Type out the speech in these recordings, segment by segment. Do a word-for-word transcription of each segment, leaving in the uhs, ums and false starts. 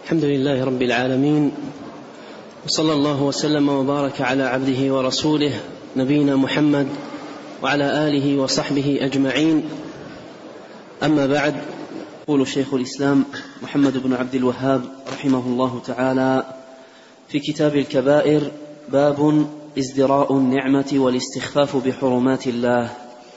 الحمد لله رب العالمين، وصلى الله وسلم وبارك على عبده ورسوله نبينا محمد وعلى آله وصحبه أجمعين. أما بعد، يقول شيخ الإسلام محمد بن عبد الوهاب رحمه الله تعالى في كتاب الكبائر: باب ازدراء النعمة والاستخفاف بحرمات الله.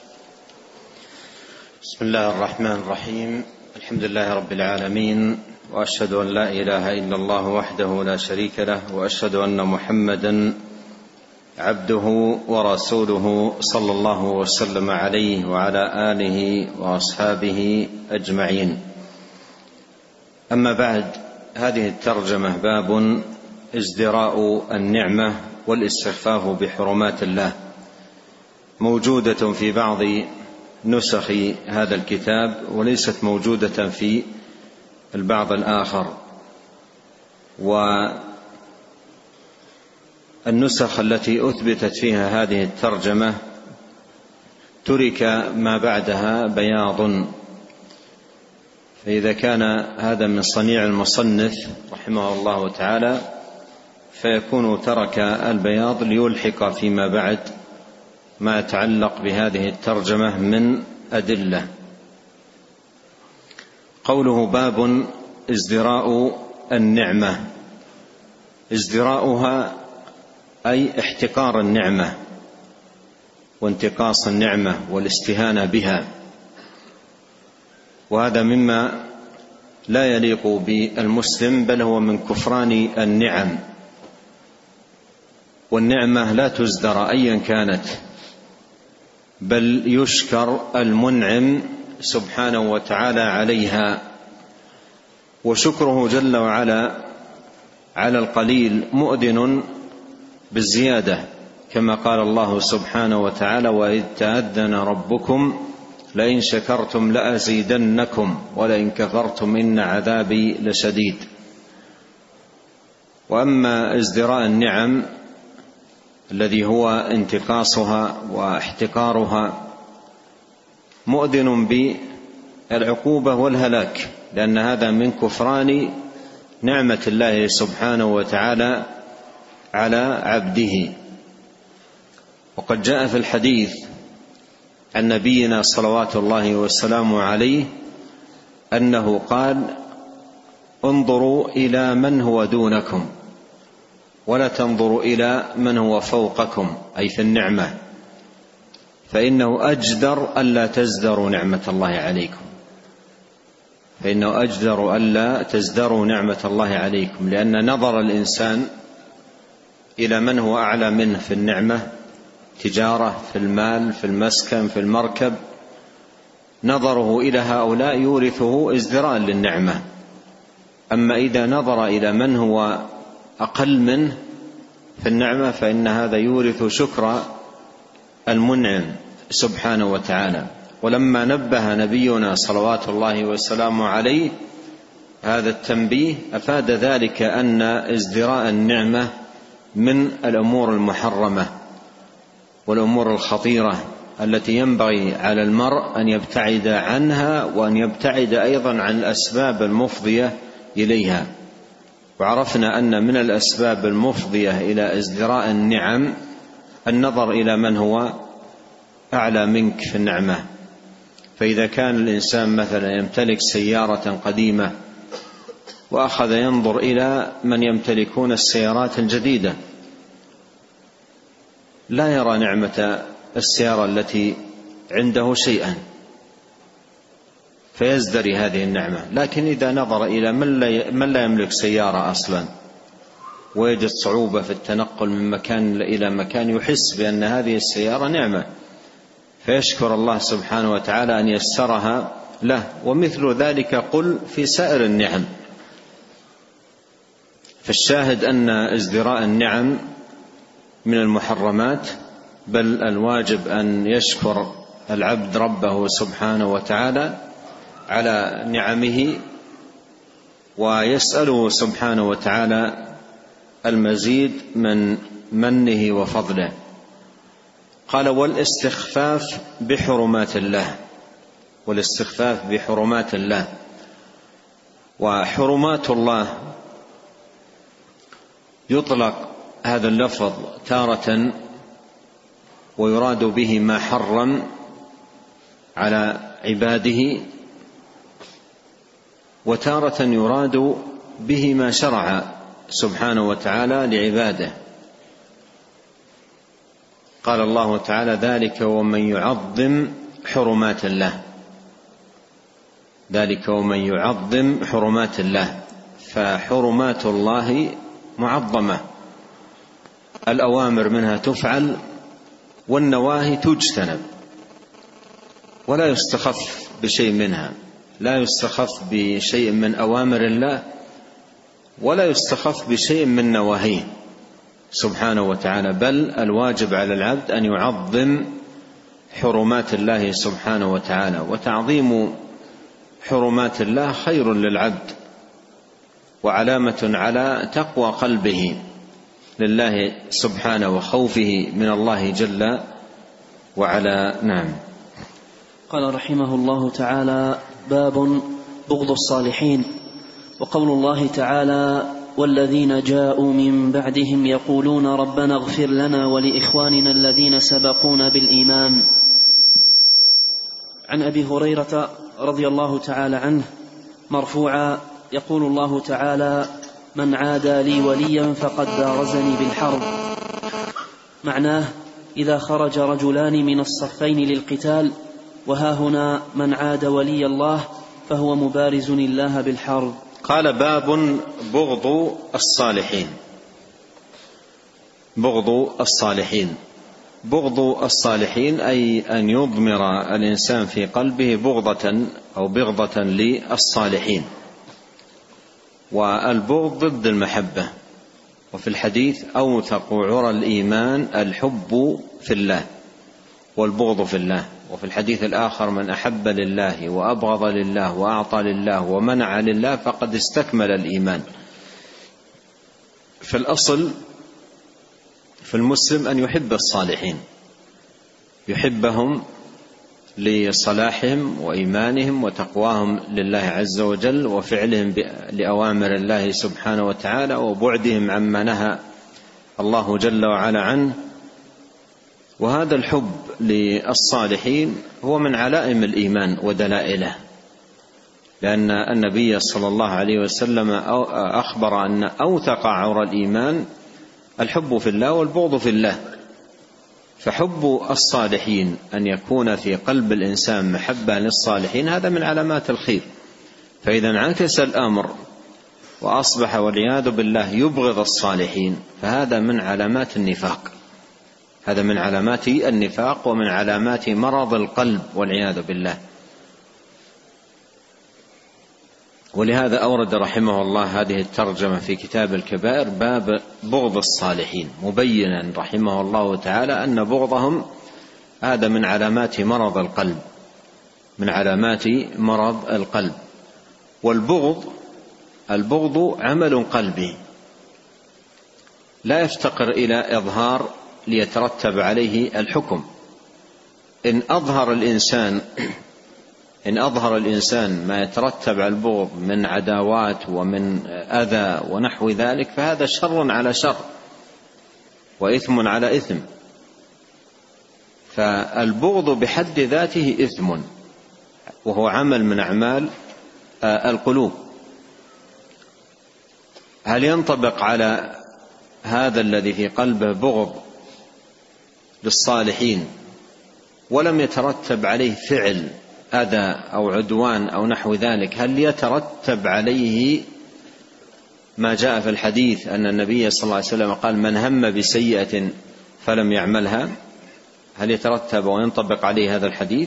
بسم الله الرحمن الرحيم. الحمد لله رب العالمين، وأشهد أن لا إله إلا الله وحده لا شريك له، وأشهد أن محمدا عبده ورسوله صلى الله وسلم عليه وعلى آله وأصحابه أجمعين. أما بعد، هذه الترجمة باب ازدراء النعمة والاستخفاف بحرمات الله موجودة في بعض نسخ هذا الكتاب، وليست موجودة في البعض الآخر. والنسخ التي أثبتت فيها هذه الترجمة ترك ما بعدها بياض، فإذا كان هذا من صنيع المصنف رحمه الله تعالى فيكون ترك البياض ليلحق فيما بعد ما يتعلق بهذه الترجمة من أدلة. قوله باب ازدراء النعمة، ازدراؤها أي احتقار النعمة وانتقاص النعمة والاستهانة بها، وهذا مما لا يليق بالمسلم، بل هو من كفران النعم. والنعمة لا تزدر أيا كانت، بل يشكر المنعم سبحانه وتعالى عليها، وشكره جل وعلا على القليل مؤذن بالزيادة، كما قال الله سبحانه وتعالى: وإذ تأذن ربكم لئن شكرتم لأزيدنكم ولئن كفرتم إن عذابي لشديد. وأما ازدراء النعم الذي هو انتقاصها واحتقارها مؤذن بالعقوبة والهلاك، لأن هذا من كفران نعمة الله سبحانه وتعالى على عبده. وقد جاء في الحديث عن نبينا صلوات الله وسلامه عليه أنه قال: انظروا إلى من هو دونكم ولا تنظروا إلى من هو فوقكم، أي في النعمة، فإنه أجدر ألا تزدروا نعمة الله عليكم، فإنه أجدر ألا تزدروا نعمة الله عليكم، لأن نظر الإنسان إلى من هو أعلى منه في النعمة، تجارة، في المال، في المسكن، في المركب، نظره إلى هؤلاء يورثه ازدراء للنعمة. أما إذا نظر إلى من هو أقل منه في النعمة فإن هذا يورث شكر المنعم سبحانه وتعالى. ولما نبه نبينا صلوات الله وسلامه عليه هذا التنبيه أفاد ذلك أن ازدراء النعمة من الأمور المحرمة والأمور الخطيرة التي ينبغي على المرء أن يبتعد عنها، وأن يبتعد أيضا عن الأسباب المفضية إليها. وعرفنا أن من الأسباب المفضية إلى ازدراء النعم النظر إلى من هو أعلى منك في النعمة. فإذا كان الإنسان مثلا يمتلك سيارة قديمة وأخذ ينظر إلى من يمتلكون السيارات الجديدة، لا يرى نعمة السيارة التي عنده شيئا فيزدري هذه النعمة. لكن إذا نظر إلى من لا يملك سيارة أصلا ويجد صعوبة في التنقل من مكان إلى مكان، يحس بأن هذه السيارة نعمة فيشكر الله سبحانه وتعالى أن يسرها له. ومثل ذلك قل في سائر النعم. فالشاهد أن ازدراء النعم من المحرمات، بل الواجب أن يشكر العبد ربه سبحانه وتعالى على نعمه ويسأله سبحانه وتعالى المزيد من منه وفضله. قال: والاستخفاف بحرمات الله، والاستخفاف بحرمات الله. وحرمات الله يطلق هذا اللفظ تارة ويراد به ما حرم على عباده، وتارة يراد به ما شرع سبحانه وتعالى لعباده. قال الله تعالى: ذلك ومن يعظم حرمات الله، ذلك ومن يعظم حرمات الله. فحرمات الله معظمة، الأوامر منها تفعل والنواهي تجتنب، ولا يستخف بشيء منها، لا يستخف بشيء من أوامر الله ولا يستخف بشيء من نواهيه سبحانه وتعالى، بل الواجب على العبد أن يعظم حرمات الله سبحانه وتعالى. وتعظيم حرمات الله خير للعبد وعلامة على تقوى قلبه لله سبحانه وخوفه من الله جل وعلا. نعم. قال رحمه الله تعالى: باب بغض الصالحين. وقول الله تعالى: والذين جاءوا من بعدهم يقولون ربنا اغفر لنا ولإخواننا الذين سبقونا بالإيمان. عن أبي هريرة رضي الله تعالى عنه مرفوعا يقول الله تعالى: من عادى لي وليا فقد بارزني بالحرب. معناه: إذا خرج رجلان من الصفين للقتال، وها هنا من عاد ولي الله فهو مبارز الله بالحرب. قال: باب بغض الصالحين. بغض الصالحين، بغض الصالحين أي أن يضمر الإنسان في قلبه بغضة أو بغضة للصالحين، والبغض ضد المحبة. وفي الحديث: أوثق عرى الإيمان الحب في الله والبغض في الله. وفي الحديث الآخر: من أحب لله وأبغض لله وأعطى لله ومنع لله فقد استكمل الإيمان. فالأصل في المسلم أن يحب الصالحين، يحبهم لصلاحهم وإيمانهم وتقواهم لله عز وجل وفعلهم لأوامر الله سبحانه وتعالى وبعدهم عما نهى الله جل وعلا عنه. وهذا الحب للصالحين هو من علائم الإيمان ودلائله، لأن النبي صلى الله عليه وسلم أخبر أن أوثق عرى الإيمان الحب في الله والبغض في الله. فحب الصالحين أن يكون في قلب الإنسان محبة للصالحين هذا من علامات الخير. فإذا انعكس الأمر وأصبح والعياذ بالله يبغض الصالحين فهذا من علامات النفاق، هذا من علامات النفاق ومن علامات مرض القلب والعياذ بالله. ولهذا أورد رحمه الله هذه الترجمة في كتاب الكبائر، باب بغض الصالحين، مبينا رحمه الله تعالى أن بغضهم هذا من علامات مرض القلب، من علامات مرض القلب. والبغض البغض عمل قلبي لا يفتقر إلى إظهار ليترتب عليه الحكم. إن أظهر الإنسان إن أظهر الإنسان ما يترتب على البغض من عداوات ومن أذى ونحو ذلك فهذا شر على شر وإثم على إثم. فالبغض بحد ذاته إثم وهو عمل من أعمال القلوب. هل ينطبق على هذا الذي في قلبه بغض للصالحين ولم يترتب عليه فعل أذى أو عدوان أو نحو ذلك، هل يترتب عليه ما جاء في الحديث أن النبي صلى الله عليه وسلم قال: من هم بسيئة فلم يعملها؟ هل يترتب وينطبق عليه هذا الحديث؟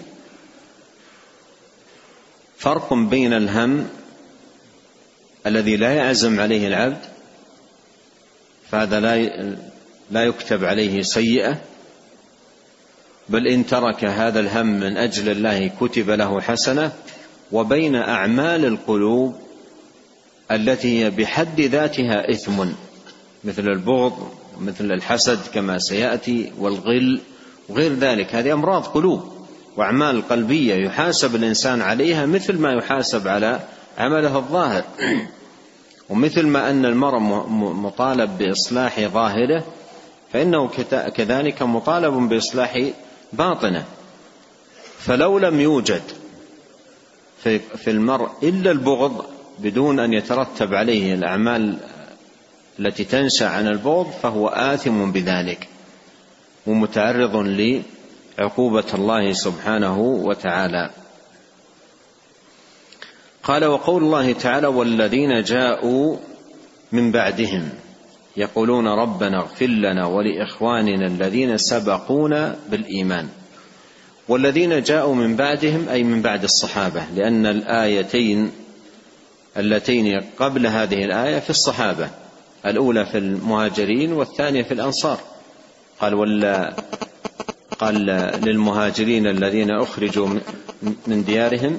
فرق بين الهم الذي لا يعزم عليه العبد فهذا لا لا يكتب عليه سيئة، بل إن ترك هذا الهم من أجل الله كتب له حسنة، وبين أعمال القلوب التي هي بحد ذاتها إثم مثل البغض مثل الحسد كما سيأتي والغل وغير ذلك. هذه أمراض قلوب وأعمال قلبية يحاسب الإنسان عليها مثل ما يحاسب على عمله الظاهر. ومثل ما أن المرء مطالب بإصلاح ظاهره فإنه كذلك مطالب بإصلاح باطنه. فلو لم يوجد في المرء إلا البغض بدون أن يترتب عليه الأعمال التي تنشأ عن البغض فهو آثم بذلك ومتعرض لعقوبة الله سبحانه وتعالى. قال: وقول الله تعالى: والذين جاءوا من بعدهم يقولون ربنا اغفر لنا ولإخواننا الذين سبقونا بالإيمان. والذين جاءوا من بعدهم أي من بعد الصحابة، لأن الآيتين اللتين قبل هذه الآية في الصحابة، الأولى في المهاجرين والثانية في الأنصار. قال ولا قال للمهاجرين الذين أخرجوا من ديارهم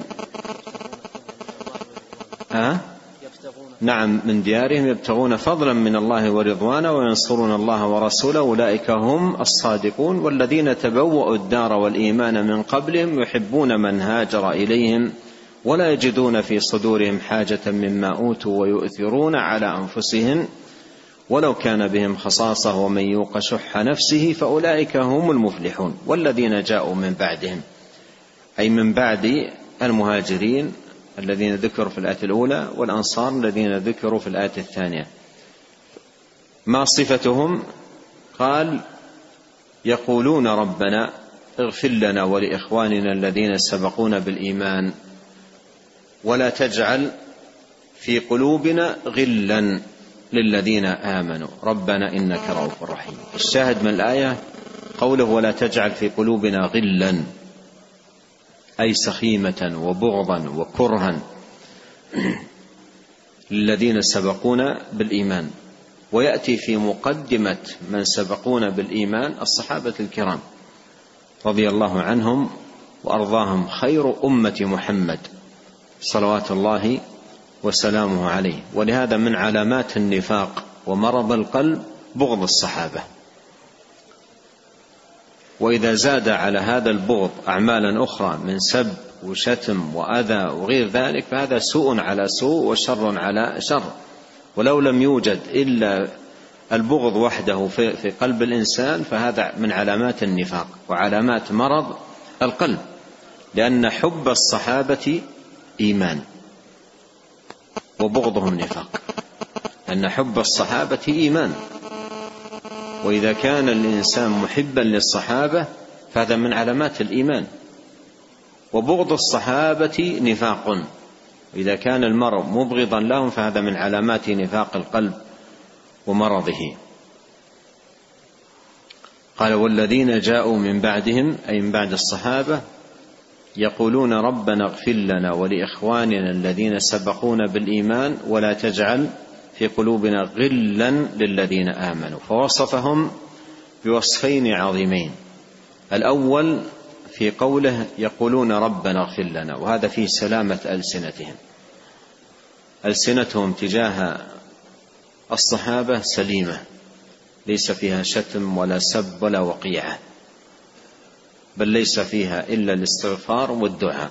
أه؟ نعم من ديارهم يبتغون فضلا من الله ورضوانا وينصرون الله ورسوله أولئك هم الصادقون. والذين تبوأوا الدار والإيمان من قبلهم يحبون من هاجر إليهم ولا يجدون في صدورهم حاجة مما أوتوا ويؤثرون على أنفسهم ولو كان بهم خصاصة ومن يوق شح نفسه فأولئك هم المفلحون. والذين جاءوا من بعدهم أي من بعد المهاجرين الذين ذكروا في الآية الأولى والأنصار الذين ذكروا في الآية الثانية. ما صفتهم؟ قال: يقولون ربنا اغفر لنا ولإخواننا الذين سبقونا بالإيمان ولا تجعل في قلوبنا غلا للذين آمنوا ربنا إنك رؤوف رحيم. الشاهد من الآية قوله ولا تجعل في قلوبنا غلا، أي سخيمة وبغضا وكرها للذين سبقونا بالإيمان. ويأتي في مقدمة من سبقونا بالإيمان الصحابة الكرام رضي الله عنهم وأرضاهم، خير أمة محمد صلوات الله وسلامه عليه. ولهذا من علامات النفاق ومرض القلب بغض الصحابة، وإذا زاد على هذا البغض أعمالا أخرى من سب وشتم وأذى وغير ذلك فهذا سوء على سوء وشر على شر. ولو لم يوجد إلا البغض وحده في قلب الإنسان فهذا من علامات النفاق وعلامات مرض القلب، لأن حب الصحابة إيمان وبغضهم نفاق، أن حب الصحابة إيمان. وإذا كان الإنسان محبا للصحابة فهذا من علامات الإيمان، وبغض الصحابة نفاق. إذا كان المرء مبغضا لهم فهذا من علامات نفاق القلب ومرضه. قال والذين جاءوا من بعدهم أي من بعد الصحابة يقولون ربنا اغفر لنا ولإخواننا الذين سبقونا بالإيمان ولا تجعل في قلوبنا غلا للذين آمنوا. فوصفهم بوصفين عظيمين. الأول في قوله يقولون ربنا اغفر لنا، وهذا فيه سلامة ألسنتهم، ألسنتهم تجاه الصحابة سليمة ليس فيها شتم ولا سب ولا وقيعة، بل ليس فيها إلا الاستغفار والدعاء.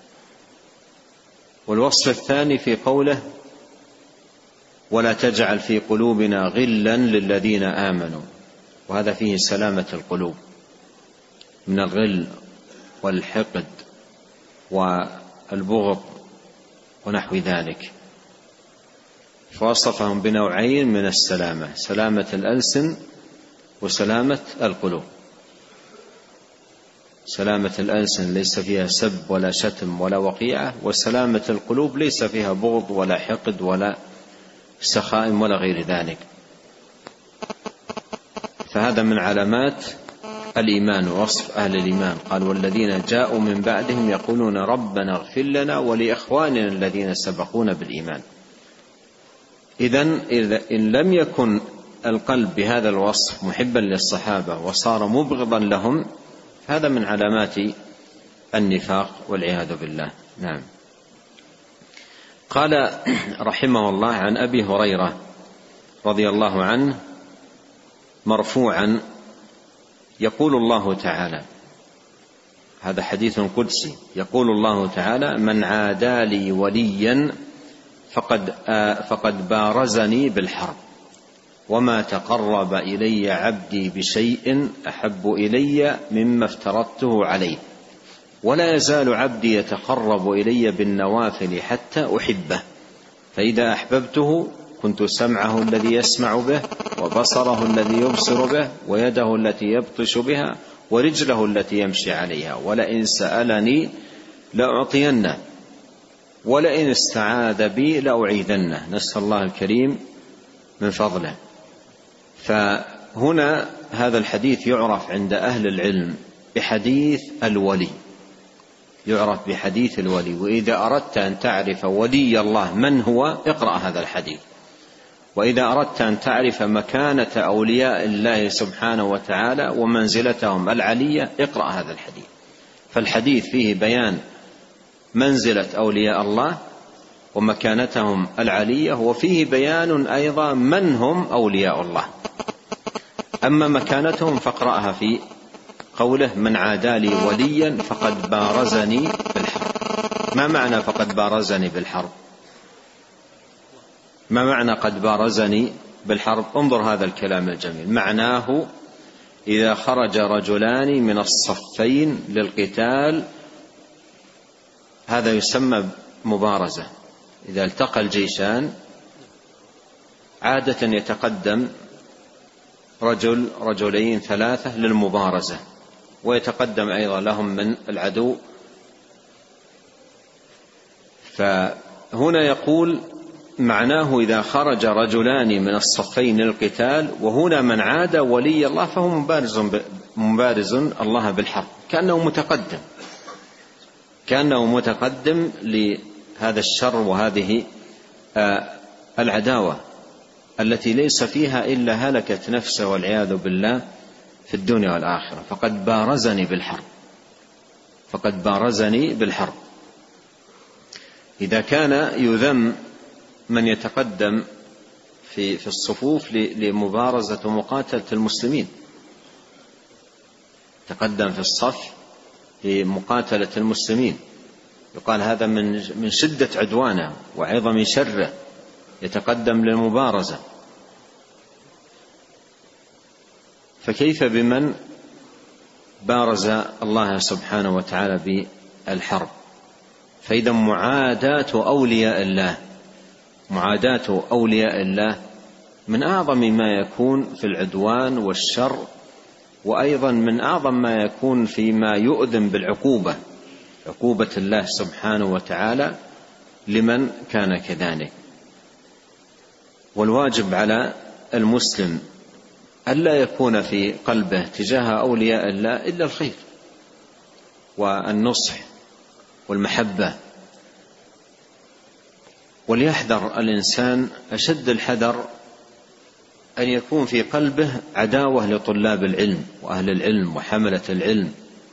والوصف الثاني في قوله ولا تجعل في قلوبنا غلا للذين آمنوا، وهذا فيه سلامة القلوب من الغل والحقد والبغض ونحو ذلك. فوصفهم بنوعين من السلامة، سلامة الألسن وسلامة القلوب. سلامة الألسن ليس فيها سب ولا شتم ولا وقيعة، وسلامة القلوب ليس فيها بغض ولا حقد ولا سخائم ولا غير ذلك. فهذا من علامات الإيمان ووصف أهل الإيمان. قال والذين جاءوا من بعدهم يقولون ربنا اغفر لنا ولإخواننا الذين سبقونا بالإيمان. إذن إن لم يكن القلب بهذا الوصف محبا للصحابة وصار مبغضا لهم هذا من علامات النفاق والعياذ بالله. نعم. قال رحمه الله عن أبي هريرة رضي الله عنه مرفوعا يقول الله تعالى، هذا حديث قدسي، يقول الله تعالى من عادى لي وليا فقد, فقد بارزني بالحرب، وما تقرب إلي عبدي بشيء أحب إلي مما افترضته عليه، ولا يزال عبدي يتقرب إلي بالنوافل حتى أحبه، فإذا أحببته كنت سمعه الذي يسمع به، وبصره الذي يبصر به، ويده التي يبطش بها، ورجله التي يمشي عليها، ولئن سألني لأعطينه، ولئن استعاذ بي لأعيذنه. نسأل الله الكريم من فضله. فهنا هذا الحديث يعرف عند أهل العلم بحديث الولي، يعرف بحديث الولي. وإذا أردت أن تعرف ولي الله من هو اقرأ هذا الحديث، وإذا أردت أن تعرف مكانة أولياء الله سبحانه وتعالى ومنزلتهم العلية اقرأ هذا الحديث. فالحديث فيه بيان منزلة أولياء الله ومكانتهم العلية، وفيه بيان أيضا من هم أولياء الله. أما مكانتهم فاقرأها في قوله من عادى لي وليا فقد بارزني بالحرب. ما معنى فقد بارزني بالحرب؟ ما معنى قد بارزني بالحرب؟ انظر هذا الكلام الجميل. معناه إذا خرج رجلان من الصفين للقتال، هذا يسمى مبارزة. إذا التقى الجيشان عادة يتقدم رجل رجلين ثلاثة للمبارزة، ويتقدم أيضا لهم من العدو. فهنا يقول معناه إذا خرج رجلان من الصفين للقتال، وهنا من عاد ولي الله فهو مبارز, مبارز الله بالحرب، كأنه متقدم كأنه متقدم لهذا الشر وهذه العداوة التي ليس فيها إلا هلكة نفسه والعياذ بالله في الدنيا والآخرة. فقد بارزني بالحرب، فقد بارزني بالحرب. إذا كان يذم من يتقدم في في الصفوف لمبارزة ومقاتلة المسلمين، تقدم في الصف لمقاتلة المسلمين، يقال هذا من من شدة عدوانه وعظم شره، يتقدم للمبارزة. فكيف بمن بارز الله سبحانه وتعالى بالحرب؟ فإذا معاداة أولياء الله معاداة أولياء الله من أعظم ما يكون في العدوان والشر، وأيضا من أعظم ما يكون فيما يؤذن بالعقوبة، عقوبة الله سبحانه وتعالى لمن كان كذلك. والواجب على المسلم ألا يكون في قلبه تجاه أولياء الله إلا الخير والنصح والمحبة. وليحذر الإنسان أشد الحذر أن يكون في قلبه عداوة لطلاب العلم وأهل العلم وحملة العلم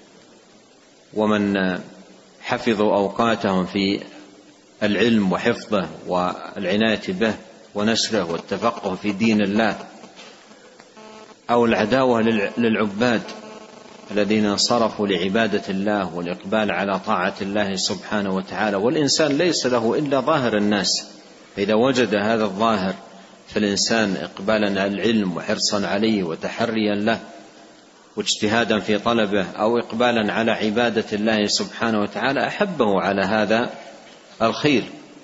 ومن حفظوا أوقاتهم في العلم وحفظه والعناية به ونشره والتفقه في دين الله، أو العداوة للعباد الذين صرفوا لعبادة الله والإقبال على طاعة الله سبحانه وتعالى. والإنسان ليس له إلا ظاهر الناس، فإذا وجد هذا الظاهر في الإنسان إقبالا على العلم وحرصا عليه وتحريا له واجتهادا في طلبه، أو إقبالا على عبادة الله سبحانه وتعالى، أحبه على هذا الخير،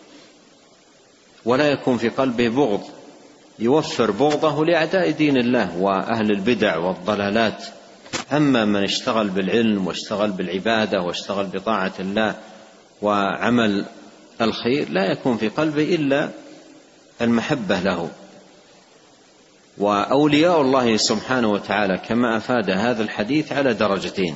ولا يكون في قلبه بغض، يوفر بغضه لأعداء دين الله وأهل البدع والضلالات. أما من اشتغل بالعلم واشتغل بالعبادة واشتغل بطاعة الله وعمل الخير لا يكون في قلبه إلا المحبة له. وأولياء الله سبحانه وتعالى كما أفاد هذا الحديث على درجتين.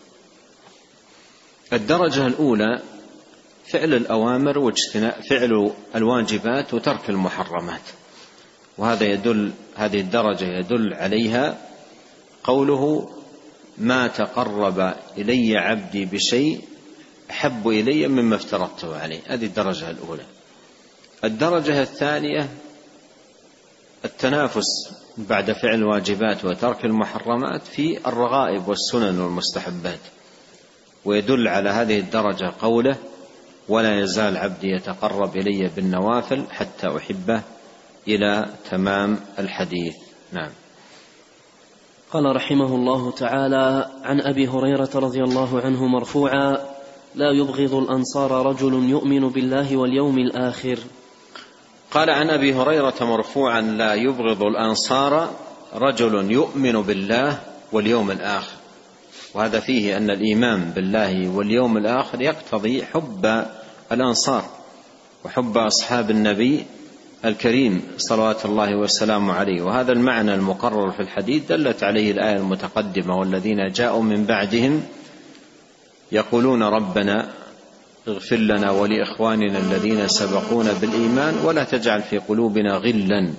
الدرجة الأولى فعل الأوامر واجتناب فعل الواجبات وترك المحرمات، وهذا يدل هذه الدرجة يدل عليها قوله ما تقرب إلي عبدي بشيء أحب إلي مما افترضته عليه. هذه الدرجة الأولى. الدرجة الثانية التنافس بعد فعل الواجبات وترك المحرمات في الرغائب والسنن والمستحبات، ويدل على هذه الدرجة قوله ولا يزال عبدي يتقرب إلي بالنوافل حتى أحبه، إلى تمام الحديث. نعم. قال رحمه الله تعالى: عن أبي هريرة رضي الله عنه مرفوعا: لا يبغض الأنصار رجل يؤمن بالله واليوم الآخر. قال عن أبي هريرة مرفوعا: لا يبغض الأنصار رجل يؤمن بالله واليوم الآخر. وهذا فيه أن الإيمان بالله واليوم الآخر يقتضي حب الأنصار وحب أصحاب النبي الكريم صلوات الله والسلام عليه. وهذا المعنى المقرر في الحديث دلت عليه الآية المتقدمة: والذين جاءوا من بعدهم يقولون ربنا اغفر لنا ولإخواننا الذين سبقونا بالإيمان ولا تجعل في قلوبنا غلا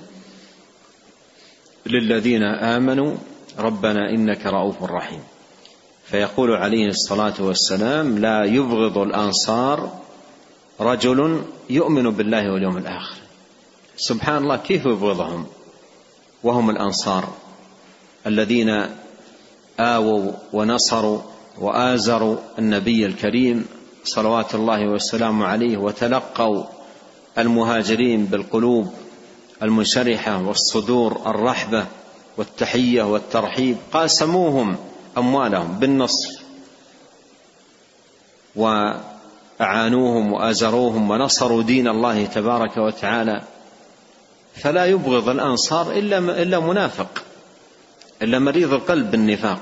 للذين آمنوا ربنا إنك رؤوف رحيم. فيقول عليه الصلاة والسلام: لا يبغض الأنصار رجل يؤمن بالله واليوم الآخر. سبحان الله، كيف يبغضهم وهم الأنصار الذين آووا ونصروا وآزروا النبي الكريم صلوات الله والسلام عليه، وتلقوا المهاجرين بالقلوب المنشرحة والصدور الرحبة والتحية والترحيب، قاسموهم أموالهم بالنصف وأعانوهم وآزروهم ونصروا دين الله تبارك وتعالى. فلا يبغض الأنصار إلا منافق، إلا مريض القلب بالنفاق.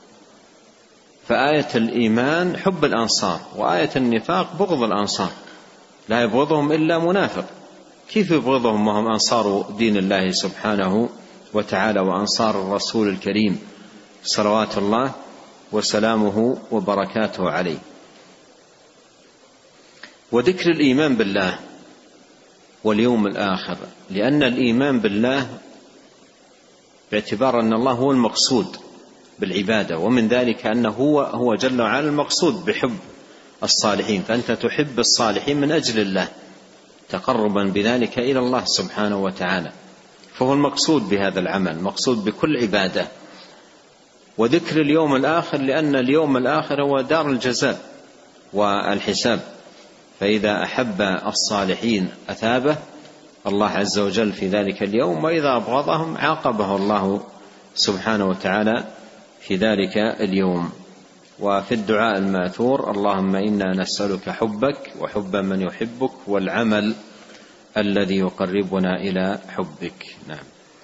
فآية الإيمان حب الأنصار، وآية النفاق بغض الأنصار. لا يبغضهم إلا منافق. كيف يبغضهم وهم أنصار دين الله سبحانه وتعالى وأنصار الرسول الكريم صلوات الله وسلامه وبركاته عليه؟ وذكر الإيمان بالله واليوم الآخر، لأن الإيمان بالله باعتبار أن الله هو المقصود بالعبادة، ومن ذلك أنه هو, هو جل وعلا المقصود بحب الصالحين. فأنت تحب الصالحين من أجل الله تقربا بذلك إلى الله سبحانه وتعالى، فهو المقصود بهذا العمل، مقصود بكل عبادة. وذكر اليوم الآخر لأن اليوم الآخر هو دار الجزاء والحساب، فإذا أحب الصالحين أثابه الله عز وجل في ذلك اليوم، وإذا أبغضهم عاقبه الله سبحانه وتعالى في ذلك اليوم. وفي الدعاء الماثور: اللهم إنا نسألك حبك وحب من يحبك والعمل الذي يقربنا إلى حبك. نعم.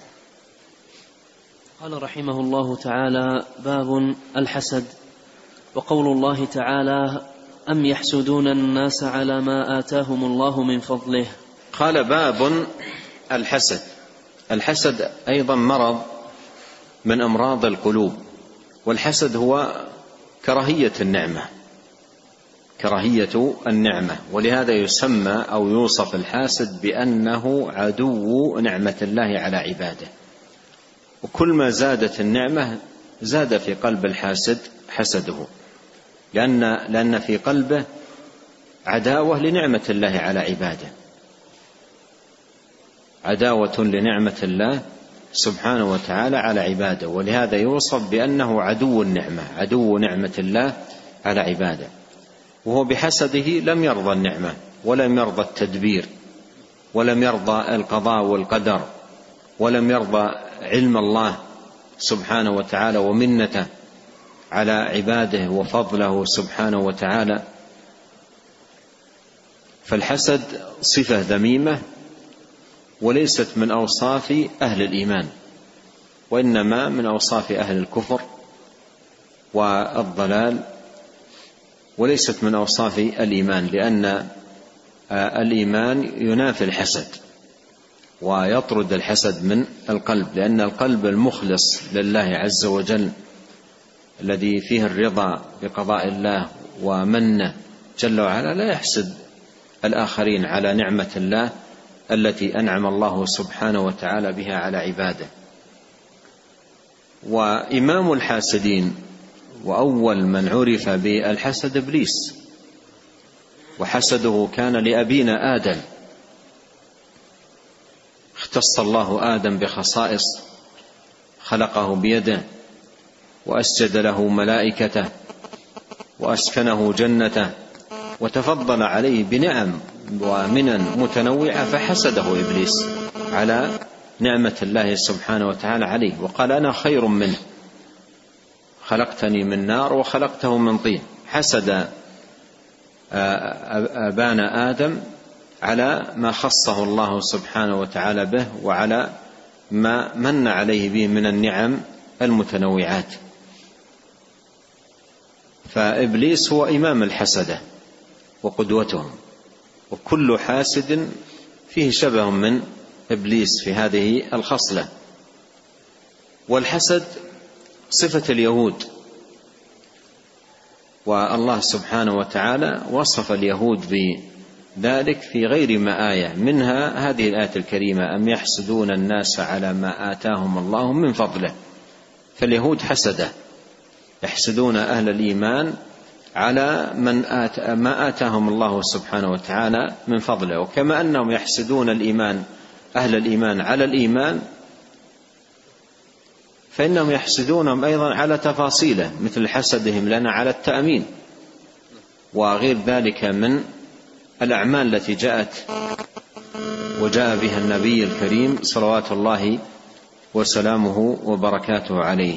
قال رحمه الله تعالى: باب الحسد. وقول الله تعالى: أم يحسدون الناس على ما آتاهم الله من فضله. قال: باب الحسد. الحسد أيضا مرض من أمراض القلوب، والحسد هو كراهية النعمة، كراهية النعمة، ولهذا يسمى أو يوصف الحاسد بأنه عدو نعمة الله على عباده. وكل ما زادت النعمة زاد في قلب الحاسد حسده، لأن, لأن في قلبه عداوة لنعمة الله على عباده، عداوة لنعمة الله سبحانه وتعالى على عباده، ولهذا يوصف بأنه عدو النعمة، عدو نعمة الله على عباده. وهو بحسده لم يرضى النعمة ولم يرضى التدبير ولم يرضى القضاء والقدر ولم يرضى علم الله سبحانه وتعالى ومنته على عباده وفضله سبحانه وتعالى. فالحسد صفة ذميمة وليست من أوصاف أهل الإيمان، وإنما من أوصاف أهل الكفر والضلال، وليست من أوصاف الإيمان، لأن الإيمان ينافي الحسد ويطرد الحسد من القلب، لأن القلب المخلص لله عز وجل الذي فيه الرضا بقضاء الله ومنه جل وعلا لا يحسد الآخرين على نعمة الله التي أنعم الله سبحانه وتعالى بها على عباده. وإمام الحاسدين وأول من عرف بالحسد إبليس، وحسده كان لأبينا آدم، اختص الله آدم بخصائص، خلقه بيده وأسجد له ملائكته وأسكنه جنته وتفضل عليه بنعم ومنن متنوعة فحسده إبليس على نعمة الله سبحانه وتعالى عليه، وقال أنا خير منه خلقتني من نار وخلقته من طين. حسد أبانا آدم على ما خصه الله سبحانه وتعالى به وعلى ما من عليه به من النعم المتنوعات. فإبليس هو إمام الحسدة وقدوتهم، وكل حاسد فيه شبه من إبليس في هذه الخصلة. والحسد صفة اليهود، والله سبحانه وتعالى وصف اليهود بذلك في غير ما آية، منها هذه الآية الكريمة أم يحسدون الناس على ما آتاهم الله من فضله. فاليهود حسدة، يحسدون أهل الإيمان على من آت ما آتاهم الله سبحانه وتعالى من فضله، وكما أنهم يحسدون الإيمان أهل الإيمان على الإيمان فإنهم يحسدونهم أيضا على تفاصيله، مثل حسدهم لنا على التأمين وغير ذلك من الأعمال التي جاءت وجاء بها النبي الكريم صلوات الله وسلامه وبركاته عليه.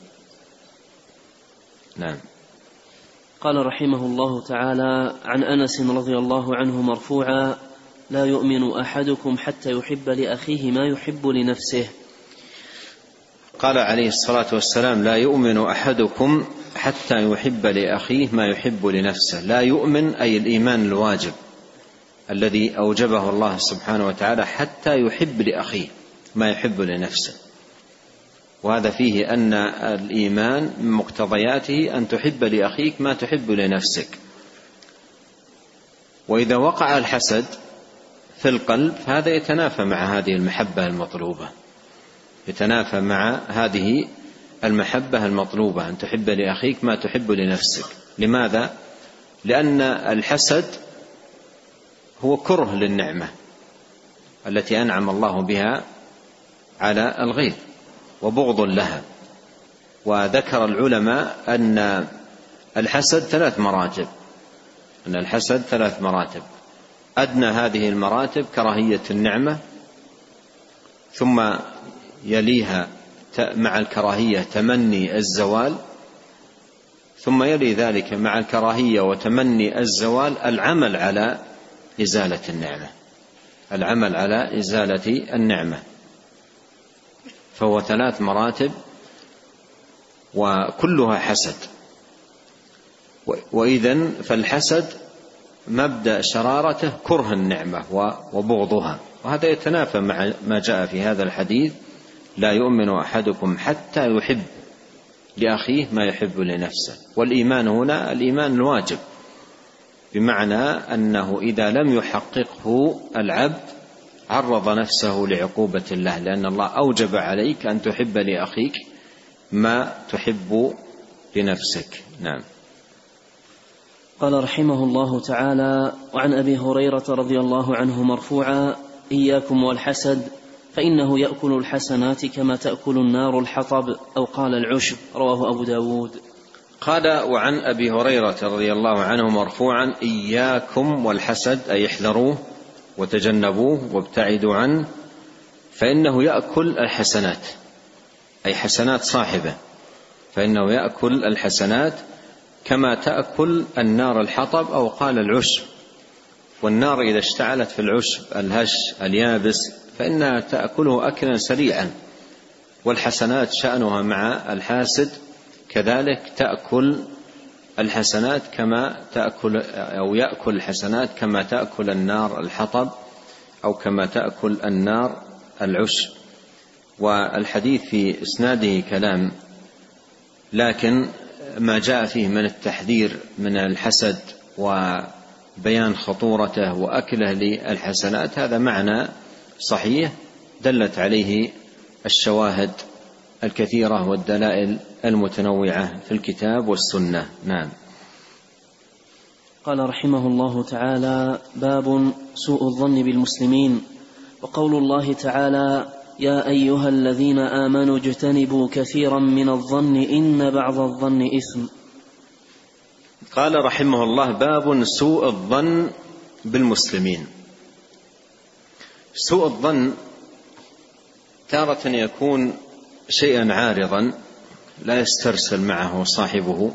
نعم. قال رحمه الله تعالى عن أنس رضي الله عنه مرفوعا: لا يؤمن أحدكم حتى يحب لأخيه ما يحب لنفسه. قال عليه الصلاة والسلام: لا يؤمن أحدكم حتى يحب لأخيه ما يحب لنفسه. لا يؤمن أي الإيمان الواجب الذي أوجبه الله سبحانه وتعالى حتى يحب لأخيه ما يحب لنفسه، وهذا فيه أن الإيمان من مقتضياته أن تحب لأخيك ما تحب لنفسك. وإذا وقع الحسد في القلب هذا يتنافى مع هذه المحبة المطلوبة، يتنافى مع هذه المحبة المطلوبة أن تحب لأخيك ما تحب لنفسك. لماذا؟ لأن الحسد هو كره للنعمة التي أنعم الله بها على الغير وبغض لها. وذكر العلماء أن الحسد ثلاث مراتب أن الحسد ثلاث مراتب أدنى هذه المراتب كراهية النعمة، ثم يليها مع الكراهية تمني الزوال، ثم يلي ذلك مع الكراهية وتمني الزوال العمل على إزالة النعمة العمل على إزالة النعمة فهو ثلاث مراتب وكلها حسد. وإذن فالحسد مبدأ شرارته كره النعمة وبغضها، وهذا يتنافى مع ما جاء في هذا الحديث: لا يؤمن أحدكم حتى يحب لأخيه ما يحب لنفسه. والإيمان هنا الإيمان الواجب، بمعنى أنه إذا لم يحققه العبد عرض نفسه لعقوبة الله، لأن الله أوجب عليك أن تحب لأخيك ما تحب لنفسك. نعم. قال رحمه الله تعالى: وعن أبي هريرة رضي الله عنه مرفوعا: إياكم والحسد فإنه يأكل الحسنات كما تأكل النار الحطب، أو قال العشب. رواه أبو داود. قال: وعن أبي هريرة رضي الله عنه مرفوعا: إياكم والحسد، أي احذروه وتجنبوه وابتعدوا عنه، فإنه يأكل الحسنات، أي حسنات صاحبه، فإنه يأكل الحسنات كما تأكل النار الحطب، أو قال العشب. والنار إذا اشتعلت في العشب الهش اليابس فإنها تأكله أكلا سريعا، والحسنات شأنها مع الحاسد كذلك، تأكل الحسنات كما تأكل أو يأكل الحسنات كما تأكل النار الحطب، أو كما تأكل النار العشب. والحديث في إسناده كلام، لكن ما جاء فيه من التحذير من الحسد وبيان خطورته وأكله للحسنات هذا معنى صحيح دلت عليه الشواهد الكثيرة والدلائل المتنوعة في الكتاب والسنة. نعم. قال رحمه الله تعالى: باب سوء الظن بالمسلمين. وقول الله تعالى: يا أيها الذين آمنوا اجتنبوا كثيرا من الظن إن بعض الظن إثم. قال رحمه الله: باب سوء الظن بالمسلمين. سوء الظن تارة يكون شيئا عارضا لا يسترسل معه صاحبه،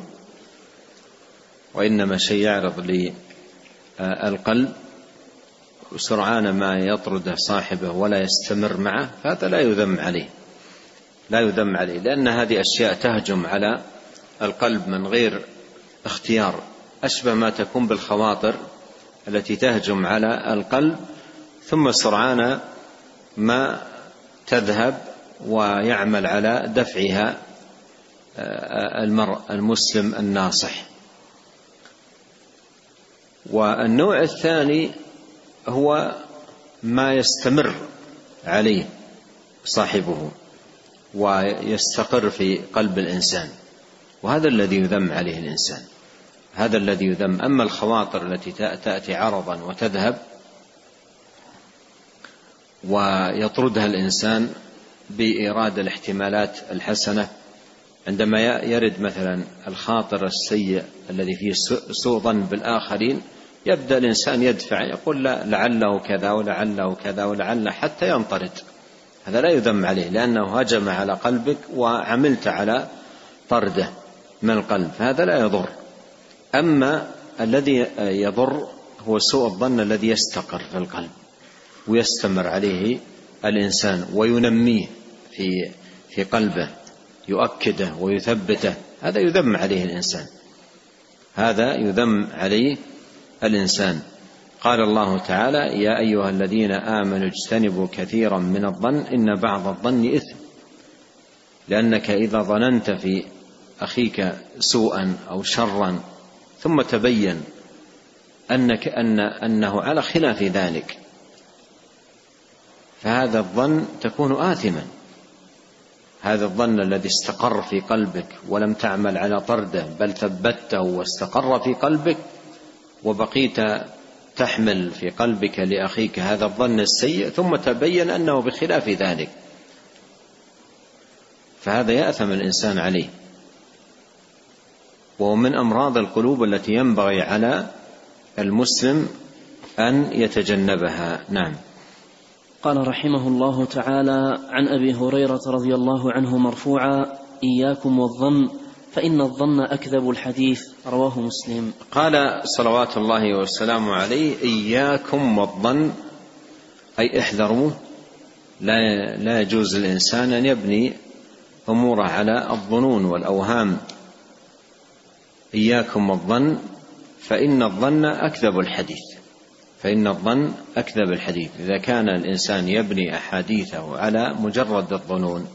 وإنما شيء يعرض للقلب وسرعان ما يطرد صاحبه ولا يستمر معه، فهذا لا يذم عليه لا يذم عليه لأن هذه أشياء تهجم على القلب من غير اختيار، أشبه ما تكون بالخواطر التي تهجم على القلب ثم سرعان ما تذهب ويعمل على دفعها المرء المسلم الناصح. والنوع الثاني هو ما يستمر عليه صاحبه ويستقر في قلب الإنسان، وهذا الذي يذم عليه الإنسان، هذا الذي يذم. أما الخواطر التي تأتي عرضا وتذهب ويطردها الإنسان بإيراد الاحتمالات الحسنة، عندما يرد مثلا الخاطر السيء الذي فيه سوء ظن بالآخرين يبدأ الإنسان يدفع، يقول لا لعله كذا ولعله كذا ولعله حتى ينطرد. هذا لا يذم عليه لأنه هجم على قلبك وعملت على طرده من القلب، هذا لا يضر. أما الذي يضر هو سوء الظن الذي يستقر في القلب ويستمر عليه الإنسان وينميه في في قلبه، يؤكده ويثبته، هذا يذم عليه الإنسان هذا يذم عليه الإنسان. قال الله تعالى: يا أيها الذين آمنوا اجتنبوا كثيرا من الظن إن بعض الظن إثم، لأنك إذا ظننت في أخيك سوءا أو شرا ثم تبين أنك أن أنه على خلاف ذلك، فهذا الظن تكون آثما. هذا الظن الذي استقر في قلبك ولم تعمل على طرده بل ثبته واستقر في قلبك، وبقيت تحمل في قلبك لأخيك هذا الظن السيء ثم تبين أنه بخلاف ذلك، فهذا يأثم الإنسان عليه، وهو من أمراض القلوب التي ينبغي على المسلم أن يتجنبها. نعم. قال رحمه الله تعالى: عن أبي هريرة رضي الله عنه مرفوعا: إياكم والظن فإن الظن أكذب الحديث، رواه مسلم. قال صلوات الله والسلام عليه: إياكم والظن، أي احذروه، لا لا يجوز للإنسان أن يبني أموره على الظنون والأوهام. إياكم والظن فإن الظن أكذب الحديث، فإن الظن أكذب الحديث. إذا كان الإنسان يبني أحاديثه على مجرد الظنون